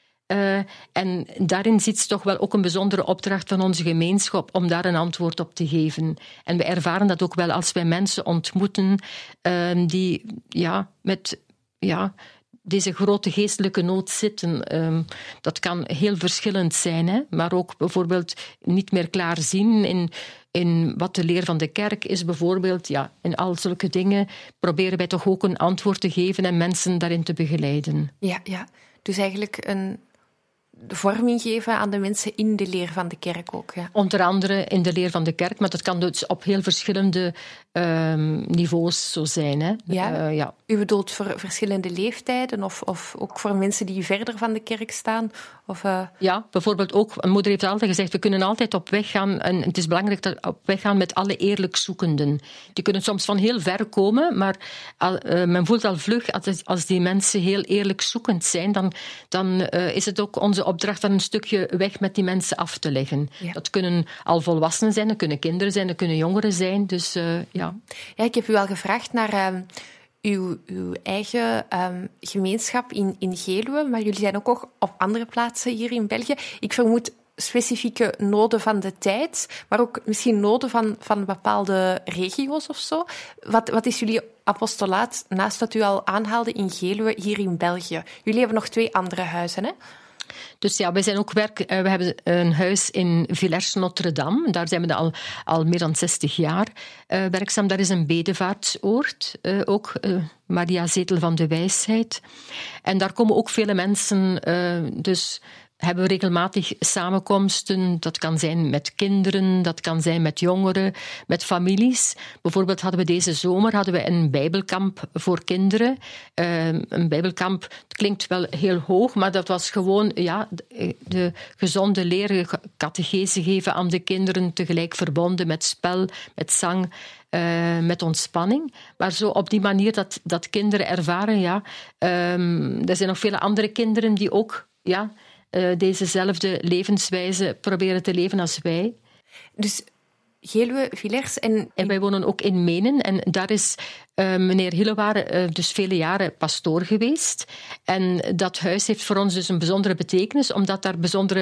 En daarin zit toch wel ook een bijzondere opdracht van onze gemeenschap om daar een antwoord op te geven. En we ervaren dat ook wel als wij mensen ontmoeten die met deze grote geestelijke nood zitten. Dat kan heel verschillend zijn, hè? Maar ook bijvoorbeeld niet meer klaar zien in wat de leer van de kerk is bijvoorbeeld. Ja, in al zulke dingen proberen wij toch ook een antwoord te geven en mensen daarin te begeleiden. Ja. Dus eigenlijk een vorming geven aan de mensen in de leer van de kerk ook. Ja. Onder andere in de leer van de kerk, maar dat kan dus op heel verschillende niveaus zo zijn. Hè? Ja. U bedoelt voor verschillende leeftijden of ook voor mensen die verder van de kerk staan? Ja, bijvoorbeeld ook, mijn moeder heeft altijd gezegd, we kunnen altijd op weg gaan, en het is belangrijk dat we op weg gaan met alle eerlijk zoekenden. Die kunnen soms van heel ver komen, maar men voelt al vlug, als die mensen heel eerlijk zoekend zijn, dan is het ook onze opdracht om een stukje weg met die mensen af te leggen. Ja. Dat kunnen al volwassenen zijn, dat kunnen kinderen zijn, dat kunnen jongeren zijn, dus ja. Ja, ik heb u al gevraagd naar uw eigen gemeenschap in Geluwe, maar jullie zijn ook op andere plaatsen hier in België. Ik vermoed specifieke noden van de tijd, maar ook misschien noden van bepaalde regio's of zo. Wat is jullie apostolaat, naast wat u al aanhaalde in Geluwe, hier in België? Jullie hebben nog 2 andere huizen, hè? Dus ja, we hebben een huis in Villers-Notre-Dame. Daar zijn we al meer dan 60 jaar werkzaam. Daar is een bedevaartsoord, ook Maria Zetel van de Wijsheid. En daar komen ook vele mensen, dus hebben we regelmatig samenkomsten. Dat kan zijn met kinderen, dat kan zijn met jongeren, met families. Bijvoorbeeld hadden we deze zomer een bijbelkamp voor kinderen. Een bijbelkamp, het klinkt wel heel hoog, maar dat was gewoon de gezonde leren, catechese geven aan de kinderen, tegelijk verbonden met spel, met zang, met ontspanning. Maar zo op die manier dat kinderen ervaren, er zijn nog vele andere kinderen die ook dezezelfde levenswijze proberen te leven als wij. Dus Geluwe, Villers en wij wonen ook in Menen. En daar is meneer Hilleware dus vele jaren pastoor geweest. En dat huis heeft voor ons dus een bijzondere betekenis, omdat daar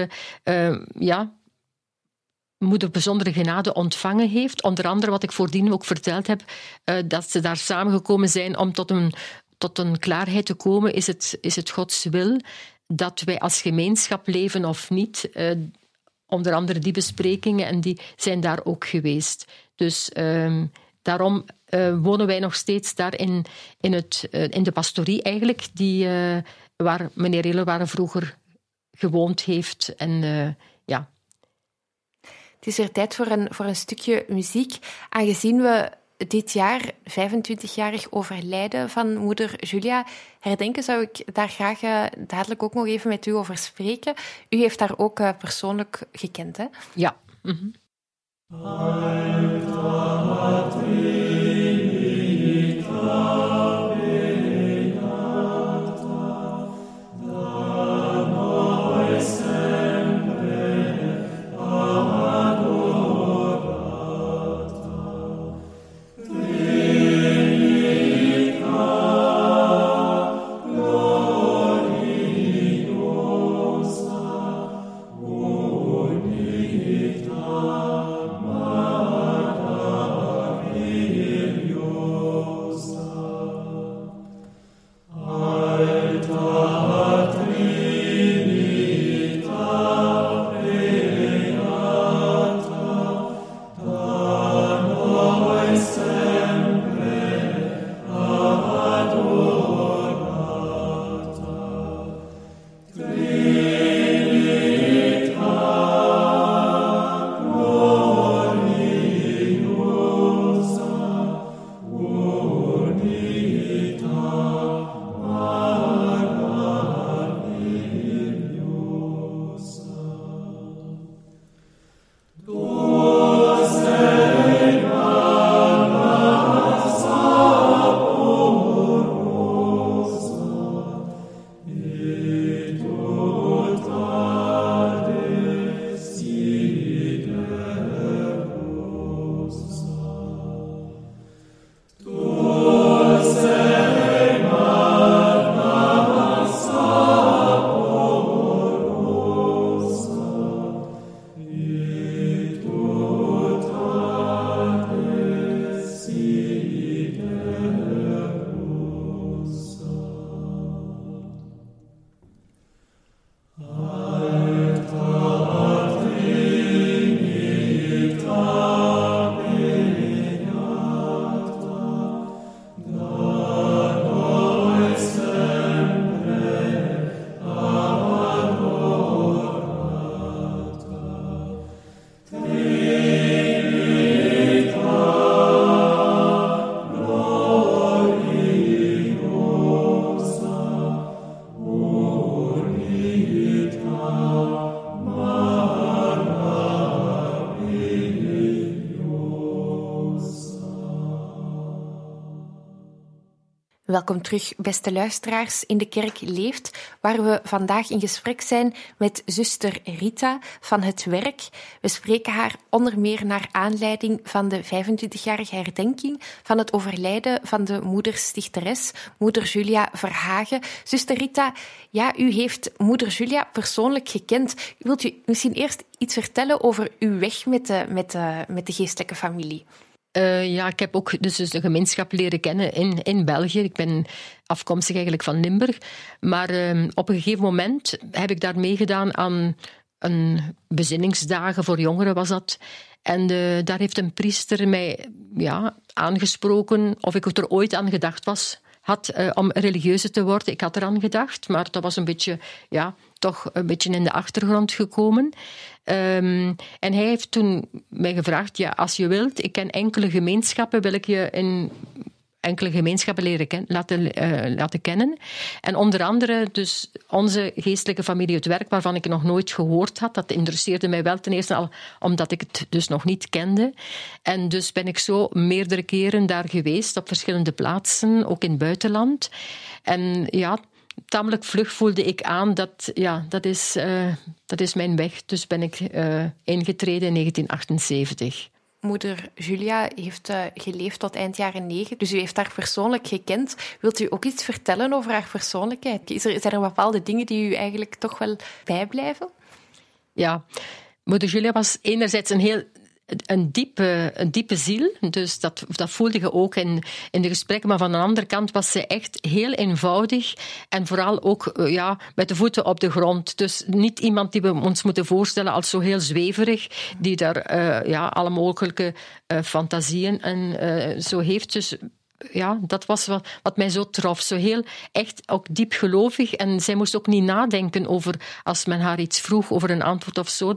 moeder bijzondere genade ontvangen heeft. Onder andere, wat ik voordien ook verteld heb, dat ze daar samengekomen zijn om tot een klaarheid te komen. Is het Gods wil dat wij als gemeenschap leven of niet? Onder andere die besprekingen, en die zijn daar ook geweest. Dus daarom wonen wij nog steeds daar in de pastorie eigenlijk, waar meneer Hilleware vroeger gewoond heeft. En Het is er tijd voor een stukje muziek. Aangezien we dit jaar 25-jarig overlijden van moeder Julia herdenken, zou ik daar graag dadelijk ook nog even met u over spreken. U heeft haar ook persoonlijk gekend, hè? Ja. Mm-hmm. Amen. Welkom terug, beste luisteraars, in De Kerk Leeft, waar we vandaag in gesprek zijn met zuster Rita van het Werk. We spreken haar onder meer naar aanleiding van de 25-jarige herdenking van het overlijden van de moederstichteres, moeder Julia Verhagen. Zuster Rita, ja, u heeft moeder Julia persoonlijk gekend. Wilt u misschien eerst iets vertellen over uw weg met de geestelijke familie? Ik heb ook dus de gemeenschap leren kennen in België. Ik ben afkomstig eigenlijk van Limburg. Maar op een gegeven moment heb ik daar meegedaan aan een bezinningsdagen voor jongeren was dat. En daar heeft een priester mij aangesproken of ik er ooit aan gedacht had om religieuze te worden. Ik had eraan gedacht, maar dat was een beetje, toch een beetje in de achtergrond gekomen. En hij heeft toen mij gevraagd, als je wilt, ik ken enkele gemeenschappen, wil ik je in enkele gemeenschappen laten kennen. En onder andere dus onze geestelijke familie Het Werk, waarvan ik nog nooit gehoord had. Dat interesseerde mij wel ten eerste al omdat ik het dus nog niet kende. En dus ben ik zo meerdere keren daar geweest, op verschillende plaatsen, ook in het buitenland. En tamelijk vlug voelde ik aan dat is mijn weg. Dus ben ik ingetreden in 1978. Moeder Julia heeft geleefd tot eind jaren 9, dus u heeft haar persoonlijk gekend. Wilt u ook iets vertellen over haar persoonlijkheid? Zijn er bepaalde dingen die u eigenlijk toch wel bijblijven? Ja, moeder Julia was enerzijds een diepe ziel, dus dat voelde je ook in de gesprekken. Maar van de andere kant was ze echt heel eenvoudig en vooral ook met de voeten op de grond. Dus niet iemand die we ons moeten voorstellen als zo heel zweverig, die daar alle mogelijke fantasieën en zo heeft. Dus dat was wat mij zo trof. Zo heel echt ook diep gelovig. En zij moest ook niet nadenken over, als men haar iets vroeg over een antwoord of zo.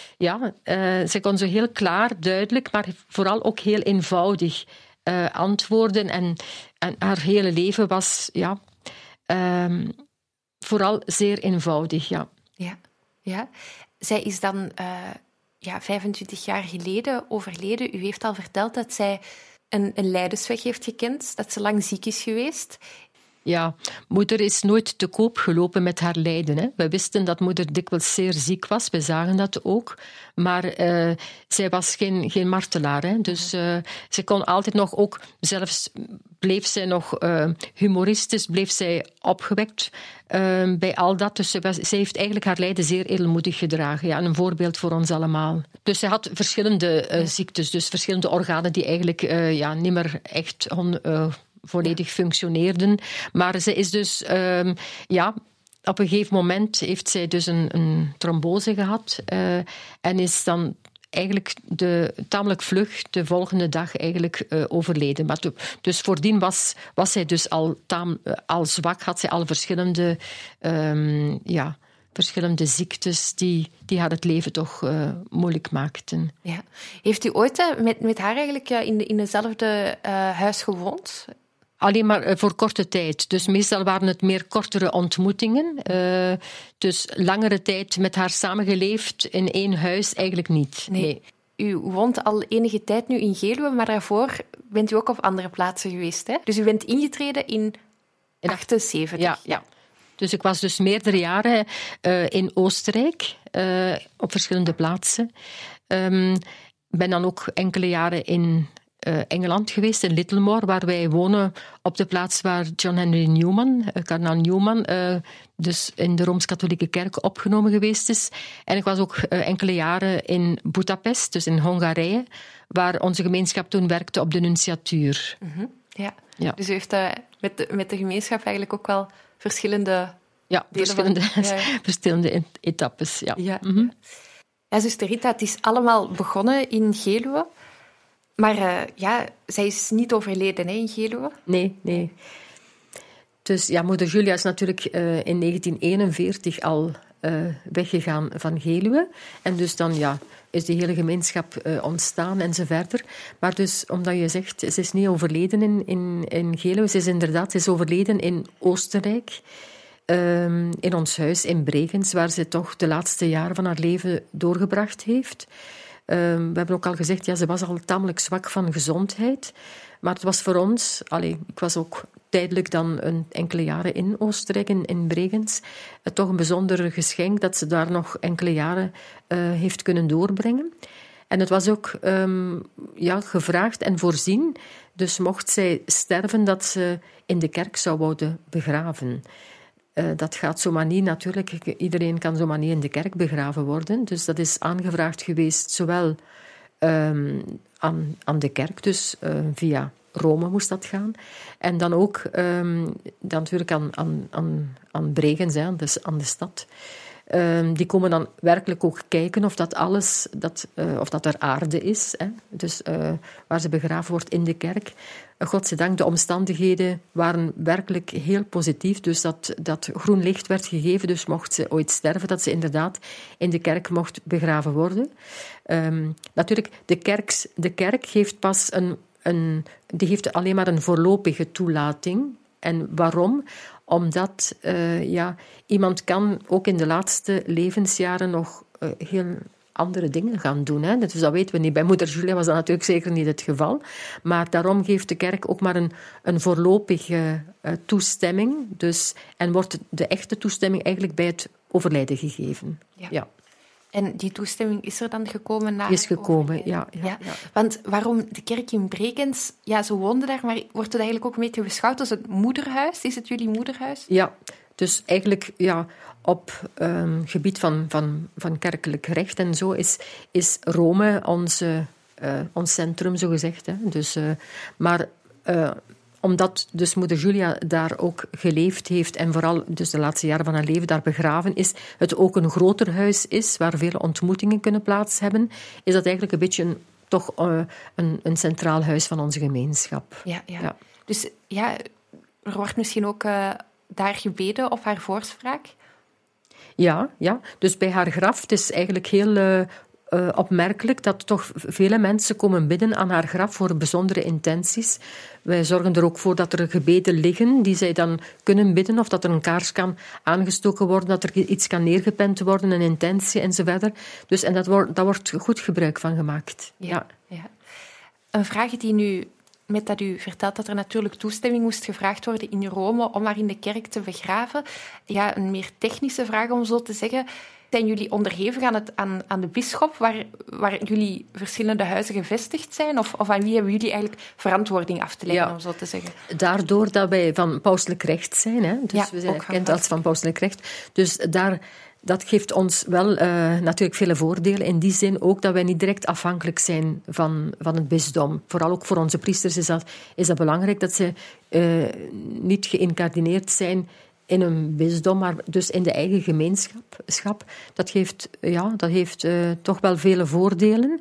Zij kon zo heel klaar, duidelijk, maar vooral ook heel eenvoudig antwoorden. En haar hele leven was vooral zeer eenvoudig, Ja. Zij is dan 25 jaar geleden overleden. U heeft al verteld dat zij een lijdensweg heeft gekend, dat ze lang ziek is geweest. Ja, moeder is nooit te koop gelopen met haar lijden. Hè. We wisten dat moeder dikwijls zeer ziek was, we zagen dat ook. Maar zij was geen martelaar. Hè. Dus ze kon altijd nog ook, zelfs bleef zij nog humoristisch, bleef zij opgewekt bij al dat. Dus zij heeft eigenlijk haar lijden zeer edelmoedig gedragen. Ja, een voorbeeld voor ons allemaal. Dus zij had verschillende ziektes, dus verschillende organen die eigenlijk niet meer echt volledig functioneerden. Maar ze is dus, op een gegeven moment heeft zij dus een trombose gehad en is dan eigenlijk tamelijk vlug de volgende dag eigenlijk overleden. Maar dus voordien was zij dus al zwak, had zij al verschillende ziektes die haar het leven toch moeilijk maakten. Ja. Heeft u ooit met haar eigenlijk in dezelfde huis gewoond? Alleen maar voor korte tijd. Dus meestal waren het meer kortere ontmoetingen. Dus langere tijd met haar samengeleefd in één huis eigenlijk niet. Nee. U woont al enige tijd nu in Geluwe, maar daarvoor bent u ook op andere plaatsen geweest. Hè? Dus u bent ingetreden in 78. Ja. Dus ik was dus meerdere jaren in Oostenrijk, op verschillende plaatsen. Ben dan ook enkele jaren in Engeland geweest, in Littlemore, waar wij wonen op de plaats waar John Henry Newman, kardinaal Newman, dus in de Rooms-Katholieke Kerk opgenomen geweest is. En ik was ook enkele jaren in Budapest, dus in Hongarije, waar onze gemeenschap toen werkte op de nunciatuur. Mm-hmm. Ja. Dus u heeft met de gemeenschap eigenlijk ook wel verschillende... Ja, verschillende etappes, ja. Mm-hmm. Ja, zuster Rita, het is allemaal begonnen in Geluwe. Maar zij is niet overleden in Geluwe? Nee. Dus moeder Julia is natuurlijk in 1941 al weggegaan van Geluwe. En dus dan is die hele gemeenschap ontstaan en zo verder. Maar dus, omdat je zegt, ze is niet overleden in Geluwe. Ze is overleden in Oostenrijk. In ons huis in Bregenz, waar ze toch de laatste jaren van haar leven doorgebracht heeft. We hebben ook al gezegd, ze was al tamelijk zwak van gezondheid. Maar het was voor ons... ik was ook tijdelijk dan enkele jaren in Oostenrijk, in Bregenz. Toch een bijzonder geschenk dat ze daar nog enkele jaren heeft kunnen doorbrengen. En het was ook gevraagd en voorzien. Dus mocht zij sterven, dat ze in de kerk zou worden begraven. Dat gaat zomaar niet, natuurlijk. Iedereen kan zomaar niet in de kerk begraven worden. Dus dat is aangevraagd geweest, zowel aan de kerk, dus via Rome moest dat gaan. En dan ook dan natuurlijk aan Bregenz, aan de stad. Die komen dan werkelijk ook kijken of dat alles, of dat er aarde is. Hè. Dus waar ze begraven wordt in de kerk. Godzijdank, de omstandigheden waren werkelijk heel positief. Dus dat groen licht werd gegeven. Dus mocht ze ooit sterven, dat ze inderdaad in de kerk mocht begraven worden. Natuurlijk, de kerk heeft pas die heeft alleen maar een voorlopige toelating. En waarom? Omdat iemand kan ook in de laatste levensjaren nog heel andere dingen gaan doen. Hè. Dus dat weten we niet. Bij moeder Julia was dat natuurlijk zeker niet het geval. Maar daarom geeft de kerk ook maar een voorlopige toestemming. Dus, en wordt de echte toestemming eigenlijk bij het overlijden gegeven. Ja. En die toestemming is er dan gekomen na... Is gekomen, ja. Want waarom de kerk in Bregenz? Ja, ze woonden daar, maar wordt het eigenlijk ook een beetje beschouwd als het moederhuis? Is het jullie moederhuis? Ja, dus eigenlijk op gebied van kerkelijk recht en zo is Rome ons centrum, zogezegd. Hè. Dus, maar omdat dus moeder Julia daar ook geleefd heeft en vooral dus de laatste jaren van haar leven daar begraven is, het ook een groter huis is waar vele ontmoetingen kunnen plaats hebben, is dat eigenlijk een beetje toch een centraal huis van onze gemeenschap. Ja. Dus er wordt misschien ook daar gebeden op haar voorspraak? Ja. Dus bij haar graf, het is eigenlijk heel opmerkelijk dat toch vele mensen komen bidden aan haar graf voor bijzondere intenties. Wij zorgen er ook voor dat er gebeden liggen die zij dan kunnen bidden, of dat er een kaars kan aangestoken worden, dat er iets kan neergepend worden, een intentie enzovoort. Dus, en daar wordt goed gebruik van gemaakt. Ja. Een vraag die nu, met dat u vertelt dat er natuurlijk toestemming moest gevraagd worden in Rome om haar in de kerk te begraven. Ja, een meer technische vraag om zo te zeggen. Zijn jullie onderhevig aan de bisschop, waar jullie verschillende huizen gevestigd zijn? Of aan wie hebben jullie eigenlijk verantwoording af te leggen, om zo te zeggen? Daardoor dat wij van pauselijk recht zijn. Hè? Dus we zijn gekend als van pauselijk recht. Dus dat geeft ons wel natuurlijk vele voordelen. In die zin ook dat wij niet direct afhankelijk zijn van het bisdom. Vooral ook voor onze priesters is dat belangrijk, dat ze niet geïncardineerd zijn in een bisdom, maar dus in de eigen gemeenschap. Dat heeft toch wel vele voordelen.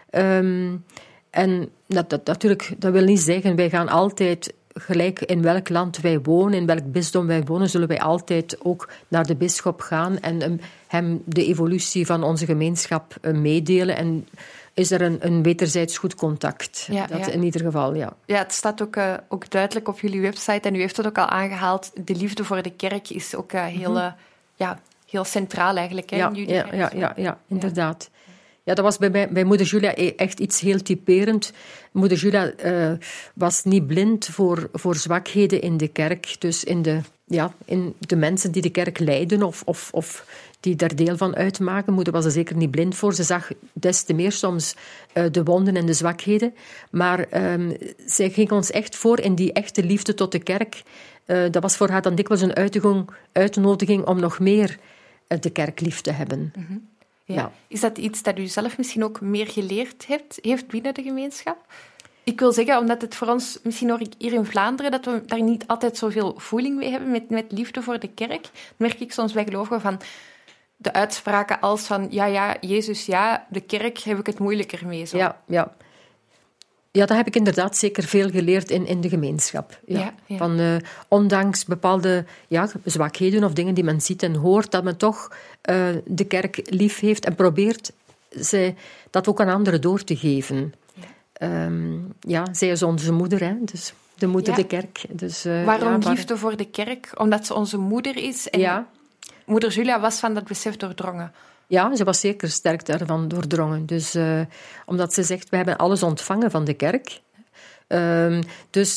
En natuurlijk, dat wil niet zeggen, wij gaan altijd, gelijk in welk land wij wonen, in welk bisdom wij wonen, zullen wij altijd ook naar de bisschop gaan en hem de evolutie van onze gemeenschap meedelen. En is er een wederzijds goed contact. In ieder geval, ja. Ja, het staat ook duidelijk op jullie website, en u heeft het ook al aangehaald, de liefde voor de kerk is ook heel centraal eigenlijk. Hè, in jullie ja, inderdaad. Ja, dat was bij moeder Julia echt iets heel typerend. Moeder Julia was niet blind voor zwakheden in de kerk. Dus in de mensen die de kerk leiden of die daar deel van uitmaken. Moeder was er zeker niet blind voor. Ze zag des te meer soms de wonden en de zwakheden. Maar zij ging ons echt voor in die echte liefde tot de kerk. Dat was voor haar dan dikwijls een uitnodiging om nog meer de kerk lief te hebben. Mm-hmm. Ja. Is dat iets dat u zelf misschien ook meer geleerd heeft binnen de gemeenschap? Ik wil zeggen, omdat het voor ons, misschien hoor ik hier in Vlaanderen, dat we daar niet altijd zoveel voeling mee hebben met liefde voor de kerk. Dan merk ik soms bij gelovigen van de uitspraken als van ja, Jezus, ja, de kerk heb ik het moeilijker mee. Zo. Ja, dat heb ik inderdaad zeker veel geleerd in de gemeenschap. Ja. Van, ondanks bepaalde zwakheden of dingen die men ziet en hoort, dat men toch de kerk lief heeft en probeert dat ook aan anderen door te geven. Zij is onze moeder, hè, dus de moeder de kerk. Dus, waarom liefde voor de kerk? Omdat ze onze moeder is en moeder Julia was van dat besef doordrongen. Ja, ze was zeker sterk daarvan doordrongen. Dus, omdat ze zegt, we hebben alles ontvangen van de kerk. Dus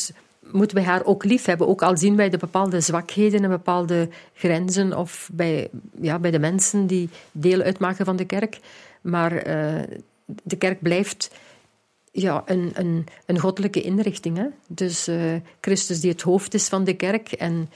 moeten wij haar ook lief hebben. Ook al zien wij de bepaalde zwakheden en bepaalde grenzen of bij de mensen die deel uitmaken van de kerk. Maar de kerk blijft een goddelijke inrichting. Hè? Dus Christus die het hoofd is van de kerk. En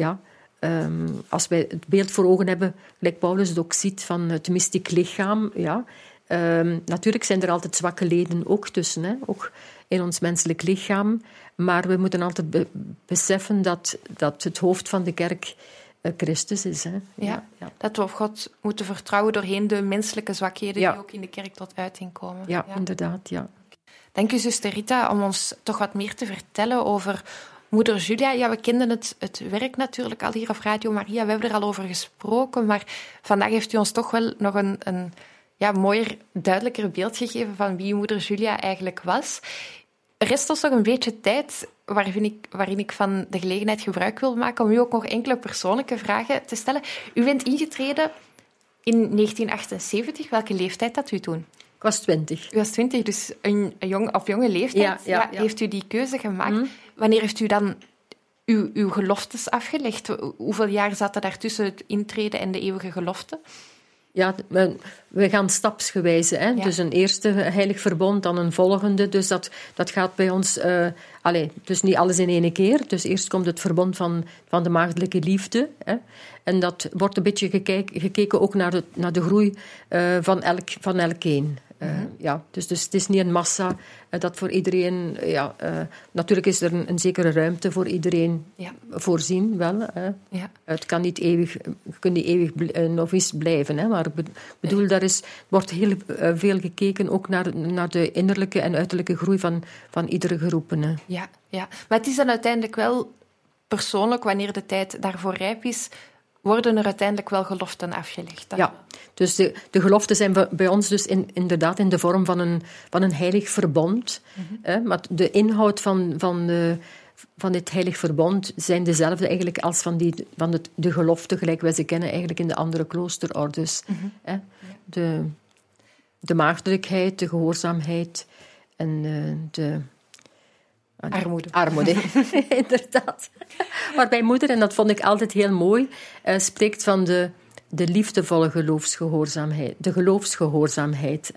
als wij het beeld voor ogen hebben, gelijk Paulus het ook ziet, van het mystiek lichaam. Ja, natuurlijk zijn er altijd zwakke leden ook tussen. Hè? Ook in ons menselijk lichaam. Maar we moeten altijd beseffen dat het hoofd van de kerk Christus is. Hè? Ja, dat we op God moeten vertrouwen doorheen de menselijke zwakheden die ook in de kerk tot uiting komen. Ja, inderdaad, ja. Dank u, zuster Rita, om ons toch wat meer te vertellen over moeder Julia. Ja, we kenden het werk natuurlijk al hier op Radio Maria. We hebben er al over gesproken, maar vandaag heeft u ons toch wel nog een mooier, duidelijker beeld gegeven van wie moeder Julia eigenlijk was. Er rest ons nog een beetje tijd waarin ik van de gelegenheid gebruik wil maken om u ook nog enkele persoonlijke vragen te stellen. U bent ingetreden in 1978. Welke leeftijd had u toen? Ik was 20. U was 20, dus op jonge leeftijd heeft u die keuze gemaakt. Wanneer heeft u dan uw geloftes afgelegd? Hoeveel jaar zaten daar tussen het intreden en de eeuwige gelofte? Ja, we gaan stapsgewijs. Hè? Ja. Dus een eerste heilig verbond, dan een volgende. Dus dat gaat bij ons... dus niet alles in één keer. Dus eerst komt het verbond van de maagdelijke liefde. Hè? En dat wordt een beetje gekeken ook naar de groei van elkeen. Dus het is niet een massa dat voor iedereen... natuurlijk is er een zekere ruimte voor iedereen voorzien, wel. Het kan niet eeuwig... Je kunt niet eeuwig novice blijven, hè, maar ik bedoel, wordt heel veel gekeken ook naar de innerlijke en uiterlijke groei van iedere geroepene. Ja, maar het is dan uiteindelijk wel persoonlijk, wanneer de tijd daarvoor rijp is, worden er uiteindelijk wel geloften afgelegd. Dan. Ja, dus de geloften zijn bij ons dus inderdaad in de vorm van een heilig verbond. Mm-hmm. Maar de inhoud van dit heilig verbond zijn dezelfde eigenlijk als van de geloften, gelijk wij ze kennen eigenlijk in de andere kloosterordes. Mm-hmm. De maagdelijkheid, de gehoorzaamheid en de... Armoede, inderdaad. Maar bij moeder, en dat vond ik altijd heel mooi, spreekt van de liefdevolle geloofsgehoorzaamheid. De geloofsgehoorzaamheid.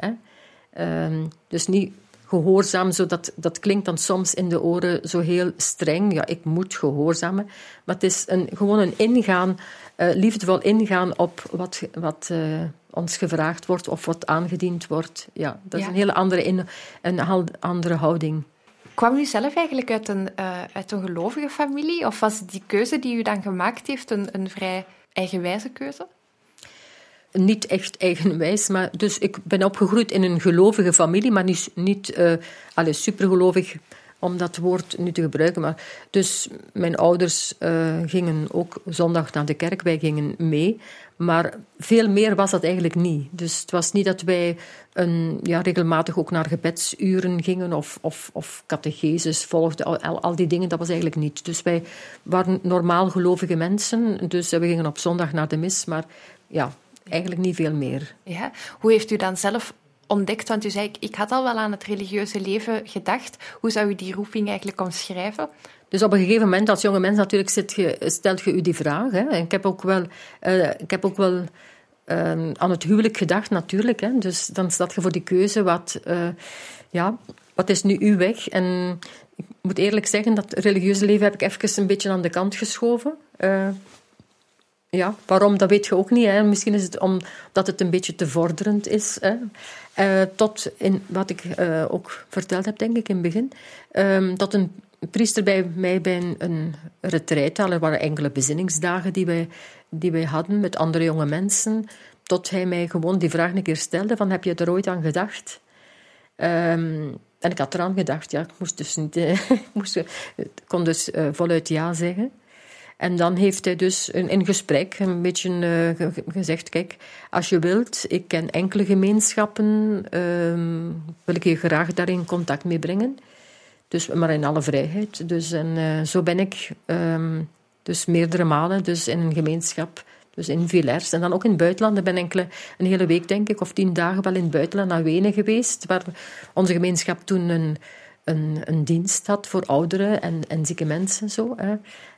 Dus niet gehoorzaam, dat klinkt dan soms in de oren zo heel streng. Ja, ik moet gehoorzamen. Maar het is gewoon een ingaan, liefdevol ingaan op wat ons gevraagd wordt of wat aangediend wordt. Ja, dat is een hele andere houding. Kwam u zelf eigenlijk uit een gelovige familie? Of was die keuze die u dan gemaakt heeft een vrij eigenwijze keuze? Niet echt eigenwijs, maar dus ik ben opgegroeid in een gelovige familie, maar niet supergelovig om dat woord nu te gebruiken. Maar dus mijn ouders gingen ook zondag naar de kerk, wij gingen mee. Maar veel meer was dat eigenlijk niet. Dus het was niet dat wij regelmatig ook naar gebedsuren gingen of catecheses volgden. Al die dingen, dat was eigenlijk niet. Dus wij waren normaal gelovige mensen. Dus we gingen op zondag naar de mis, maar eigenlijk niet veel meer. Ja. Hoe heeft u dan zelf ontdekt? Want u zei, ik had al wel aan het religieuze leven gedacht. Hoe zou u die roeping eigenlijk omschrijven? Dus op een gegeven moment, als jonge mens natuurlijk, stelt je u die vraag. Hè. En ik heb ook wel aan het huwelijk gedacht, natuurlijk. Hè. Dus dan staat je voor die keuze, wat is nu uw weg? En ik moet eerlijk zeggen, dat religieuze leven heb ik even een beetje aan de kant geschoven. Waarom, dat weet je ook niet. Hè. Misschien is het omdat het een beetje te vorderend is. Hè. Tot in wat ik ook verteld heb, denk ik, in het begin. Dat een priester bij mij bij een retraite, er waren enkele bezinningsdagen die wij hadden met andere jonge mensen, tot hij mij gewoon die vraag een keer stelde van, heb je er ooit aan gedacht? En ik had eraan gedacht, ik moest dus niet... ik kon dus voluit ja zeggen. En dan heeft hij dus in gesprek een beetje gezegd, kijk, als je wilt, ik ken enkele gemeenschappen, wil ik je graag daar in contact mee brengen. Dus, maar in alle vrijheid. Dus, en zo ben ik dus meerdere malen dus in een gemeenschap, dus in Villers. En dan ook in het buitenland. Ik ben een hele week, denk ik, of 10 dagen wel in het buitenland naar Wenen geweest, waar onze gemeenschap toen een dienst had voor ouderen en zieke mensen. Zo, hè.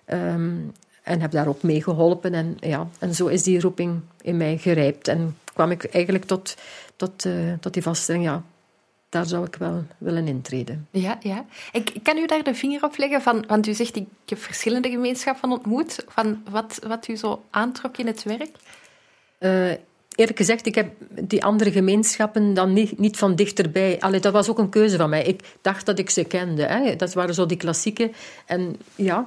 En heb daar ook mee geholpen. En zo is die roeping in mij gerijpt. En kwam ik eigenlijk tot die vaststelling, ja, daar zou ik wel willen intreden. Ja. Ik kan u daar de vinger op leggen? Want u zegt, ik heb verschillende gemeenschappen ontmoet. Van wat u zo aantrok in het werk? Eerlijk gezegd, ik heb die andere gemeenschappen dan niet van dichterbij. Dat was ook een keuze van mij. Ik dacht dat ik ze kende. Hè. Dat waren zo die klassieke. En ja,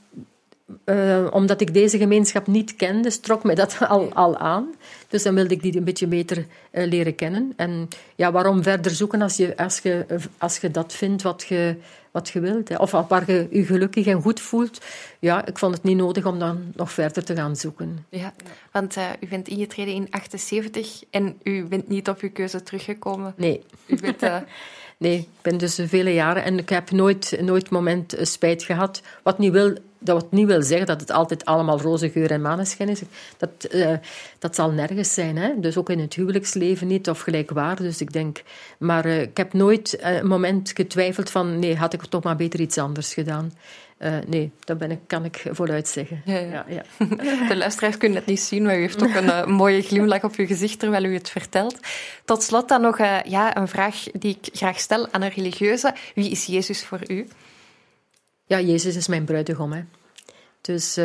omdat ik deze gemeenschap niet kende, trok mij dat al aan. Dus dan wilde ik die een beetje beter leren kennen. En ja, waarom verder zoeken als je dat vindt wat je wilt? Hè? Of waar je je gelukkig en goed voelt. Ja, ik vond het niet nodig om dan nog verder te gaan zoeken. Ja, want u bent ingetreden in 1978 en u bent niet op uw keuze teruggekomen. Nee. U bent... Nee, ik ben dus vele jaren en ik heb nooit moment spijt gehad. Wat niet wil zeggen dat het altijd allemaal roze geur en maneschijn is. Dat zal nergens zijn, hè? Dus ook in het huwelijksleven niet of gelijkwaardig. Dus ik denk, maar ik heb nooit een moment getwijfeld van nee, had ik toch maar beter iets anders gedaan. Nee, daar kan ik voluit zeggen. Ja. De luisteraars kunnen het niet zien, maar u heeft ook een mooie glimlach op uw gezicht terwijl u het vertelt. Tot slot dan nog een vraag die ik graag stel aan een religieuze. Wie is Jezus voor u? Ja, Jezus is mijn bruidegom. Hè. Dus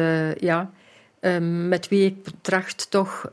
met wie ik tracht toch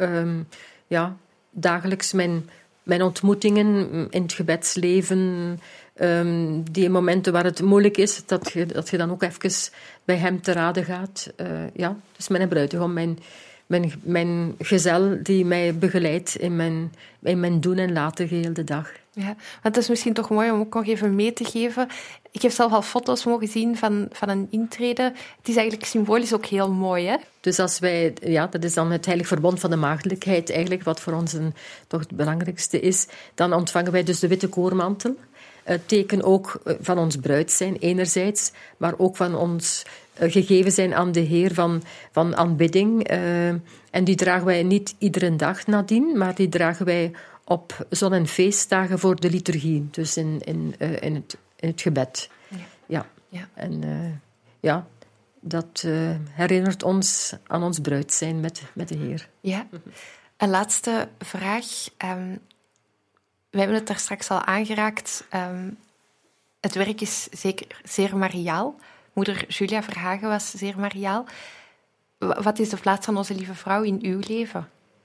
dagelijks mijn ontmoetingen in het gebedsleven, die momenten waar het moeilijk is, dat je dan ook even bij hem te raden gaat. Dus mijn bruidegom, mijn gezel die mij begeleidt in mijn doen en laten geheel de dag. Ja, het is misschien toch mooi om ook nog even mee te geven. Ik heb zelf al foto's mogen zien van een intrede. Het is eigenlijk symbolisch ook heel mooi, hè? Dus als wij, dat is dan het heilig verbond van de maagdelijkheid eigenlijk, wat voor ons toch het belangrijkste is. Dan ontvangen wij dus de witte koormantel. Het teken ook van ons bruid zijn, enerzijds, maar ook van ons gegeven zijn aan de Heer van aanbidding. En die dragen wij niet iedere dag nadien, maar die dragen wij op zon- en feestdagen voor de liturgie, dus in het gebed. Ja. En dat herinnert ons aan ons bruid zijn met de Heer. Ja. Een laatste vraag. We hebben het daar straks al aangeraakt. Het werk is zeker zeer mariaal. Moeder Julia Verhagen was zeer mariaal. Wat is de plaats van onze lieve vrouw in uw leven?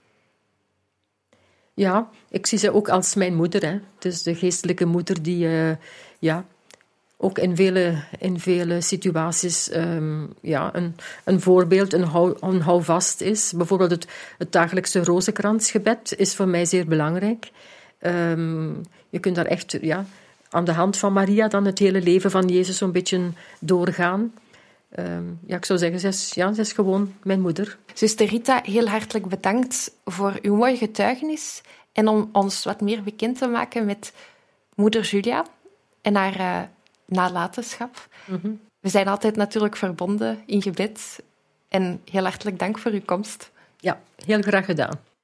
Ja, ik zie ze ook als mijn moeder. Hè. Dus de geestelijke moeder die ook in vele situaties een voorbeeld, een houvast is. Bijvoorbeeld het dagelijkse rozenkransgebed is voor mij zeer belangrijk. Je kunt daar echt aan de hand van Maria dan het hele leven van Jezus zo'n beetje doorgaan. Ik zou zeggen, ze is gewoon mijn moeder. Zuster Rita, heel hartelijk bedankt voor uw mooie getuigenis en om ons wat meer bekend te maken met moeder Julia en haar nalatenschap. Mm-hmm. We zijn altijd natuurlijk verbonden in gebed en heel hartelijk dank voor uw komst. Ja, heel graag gedaan.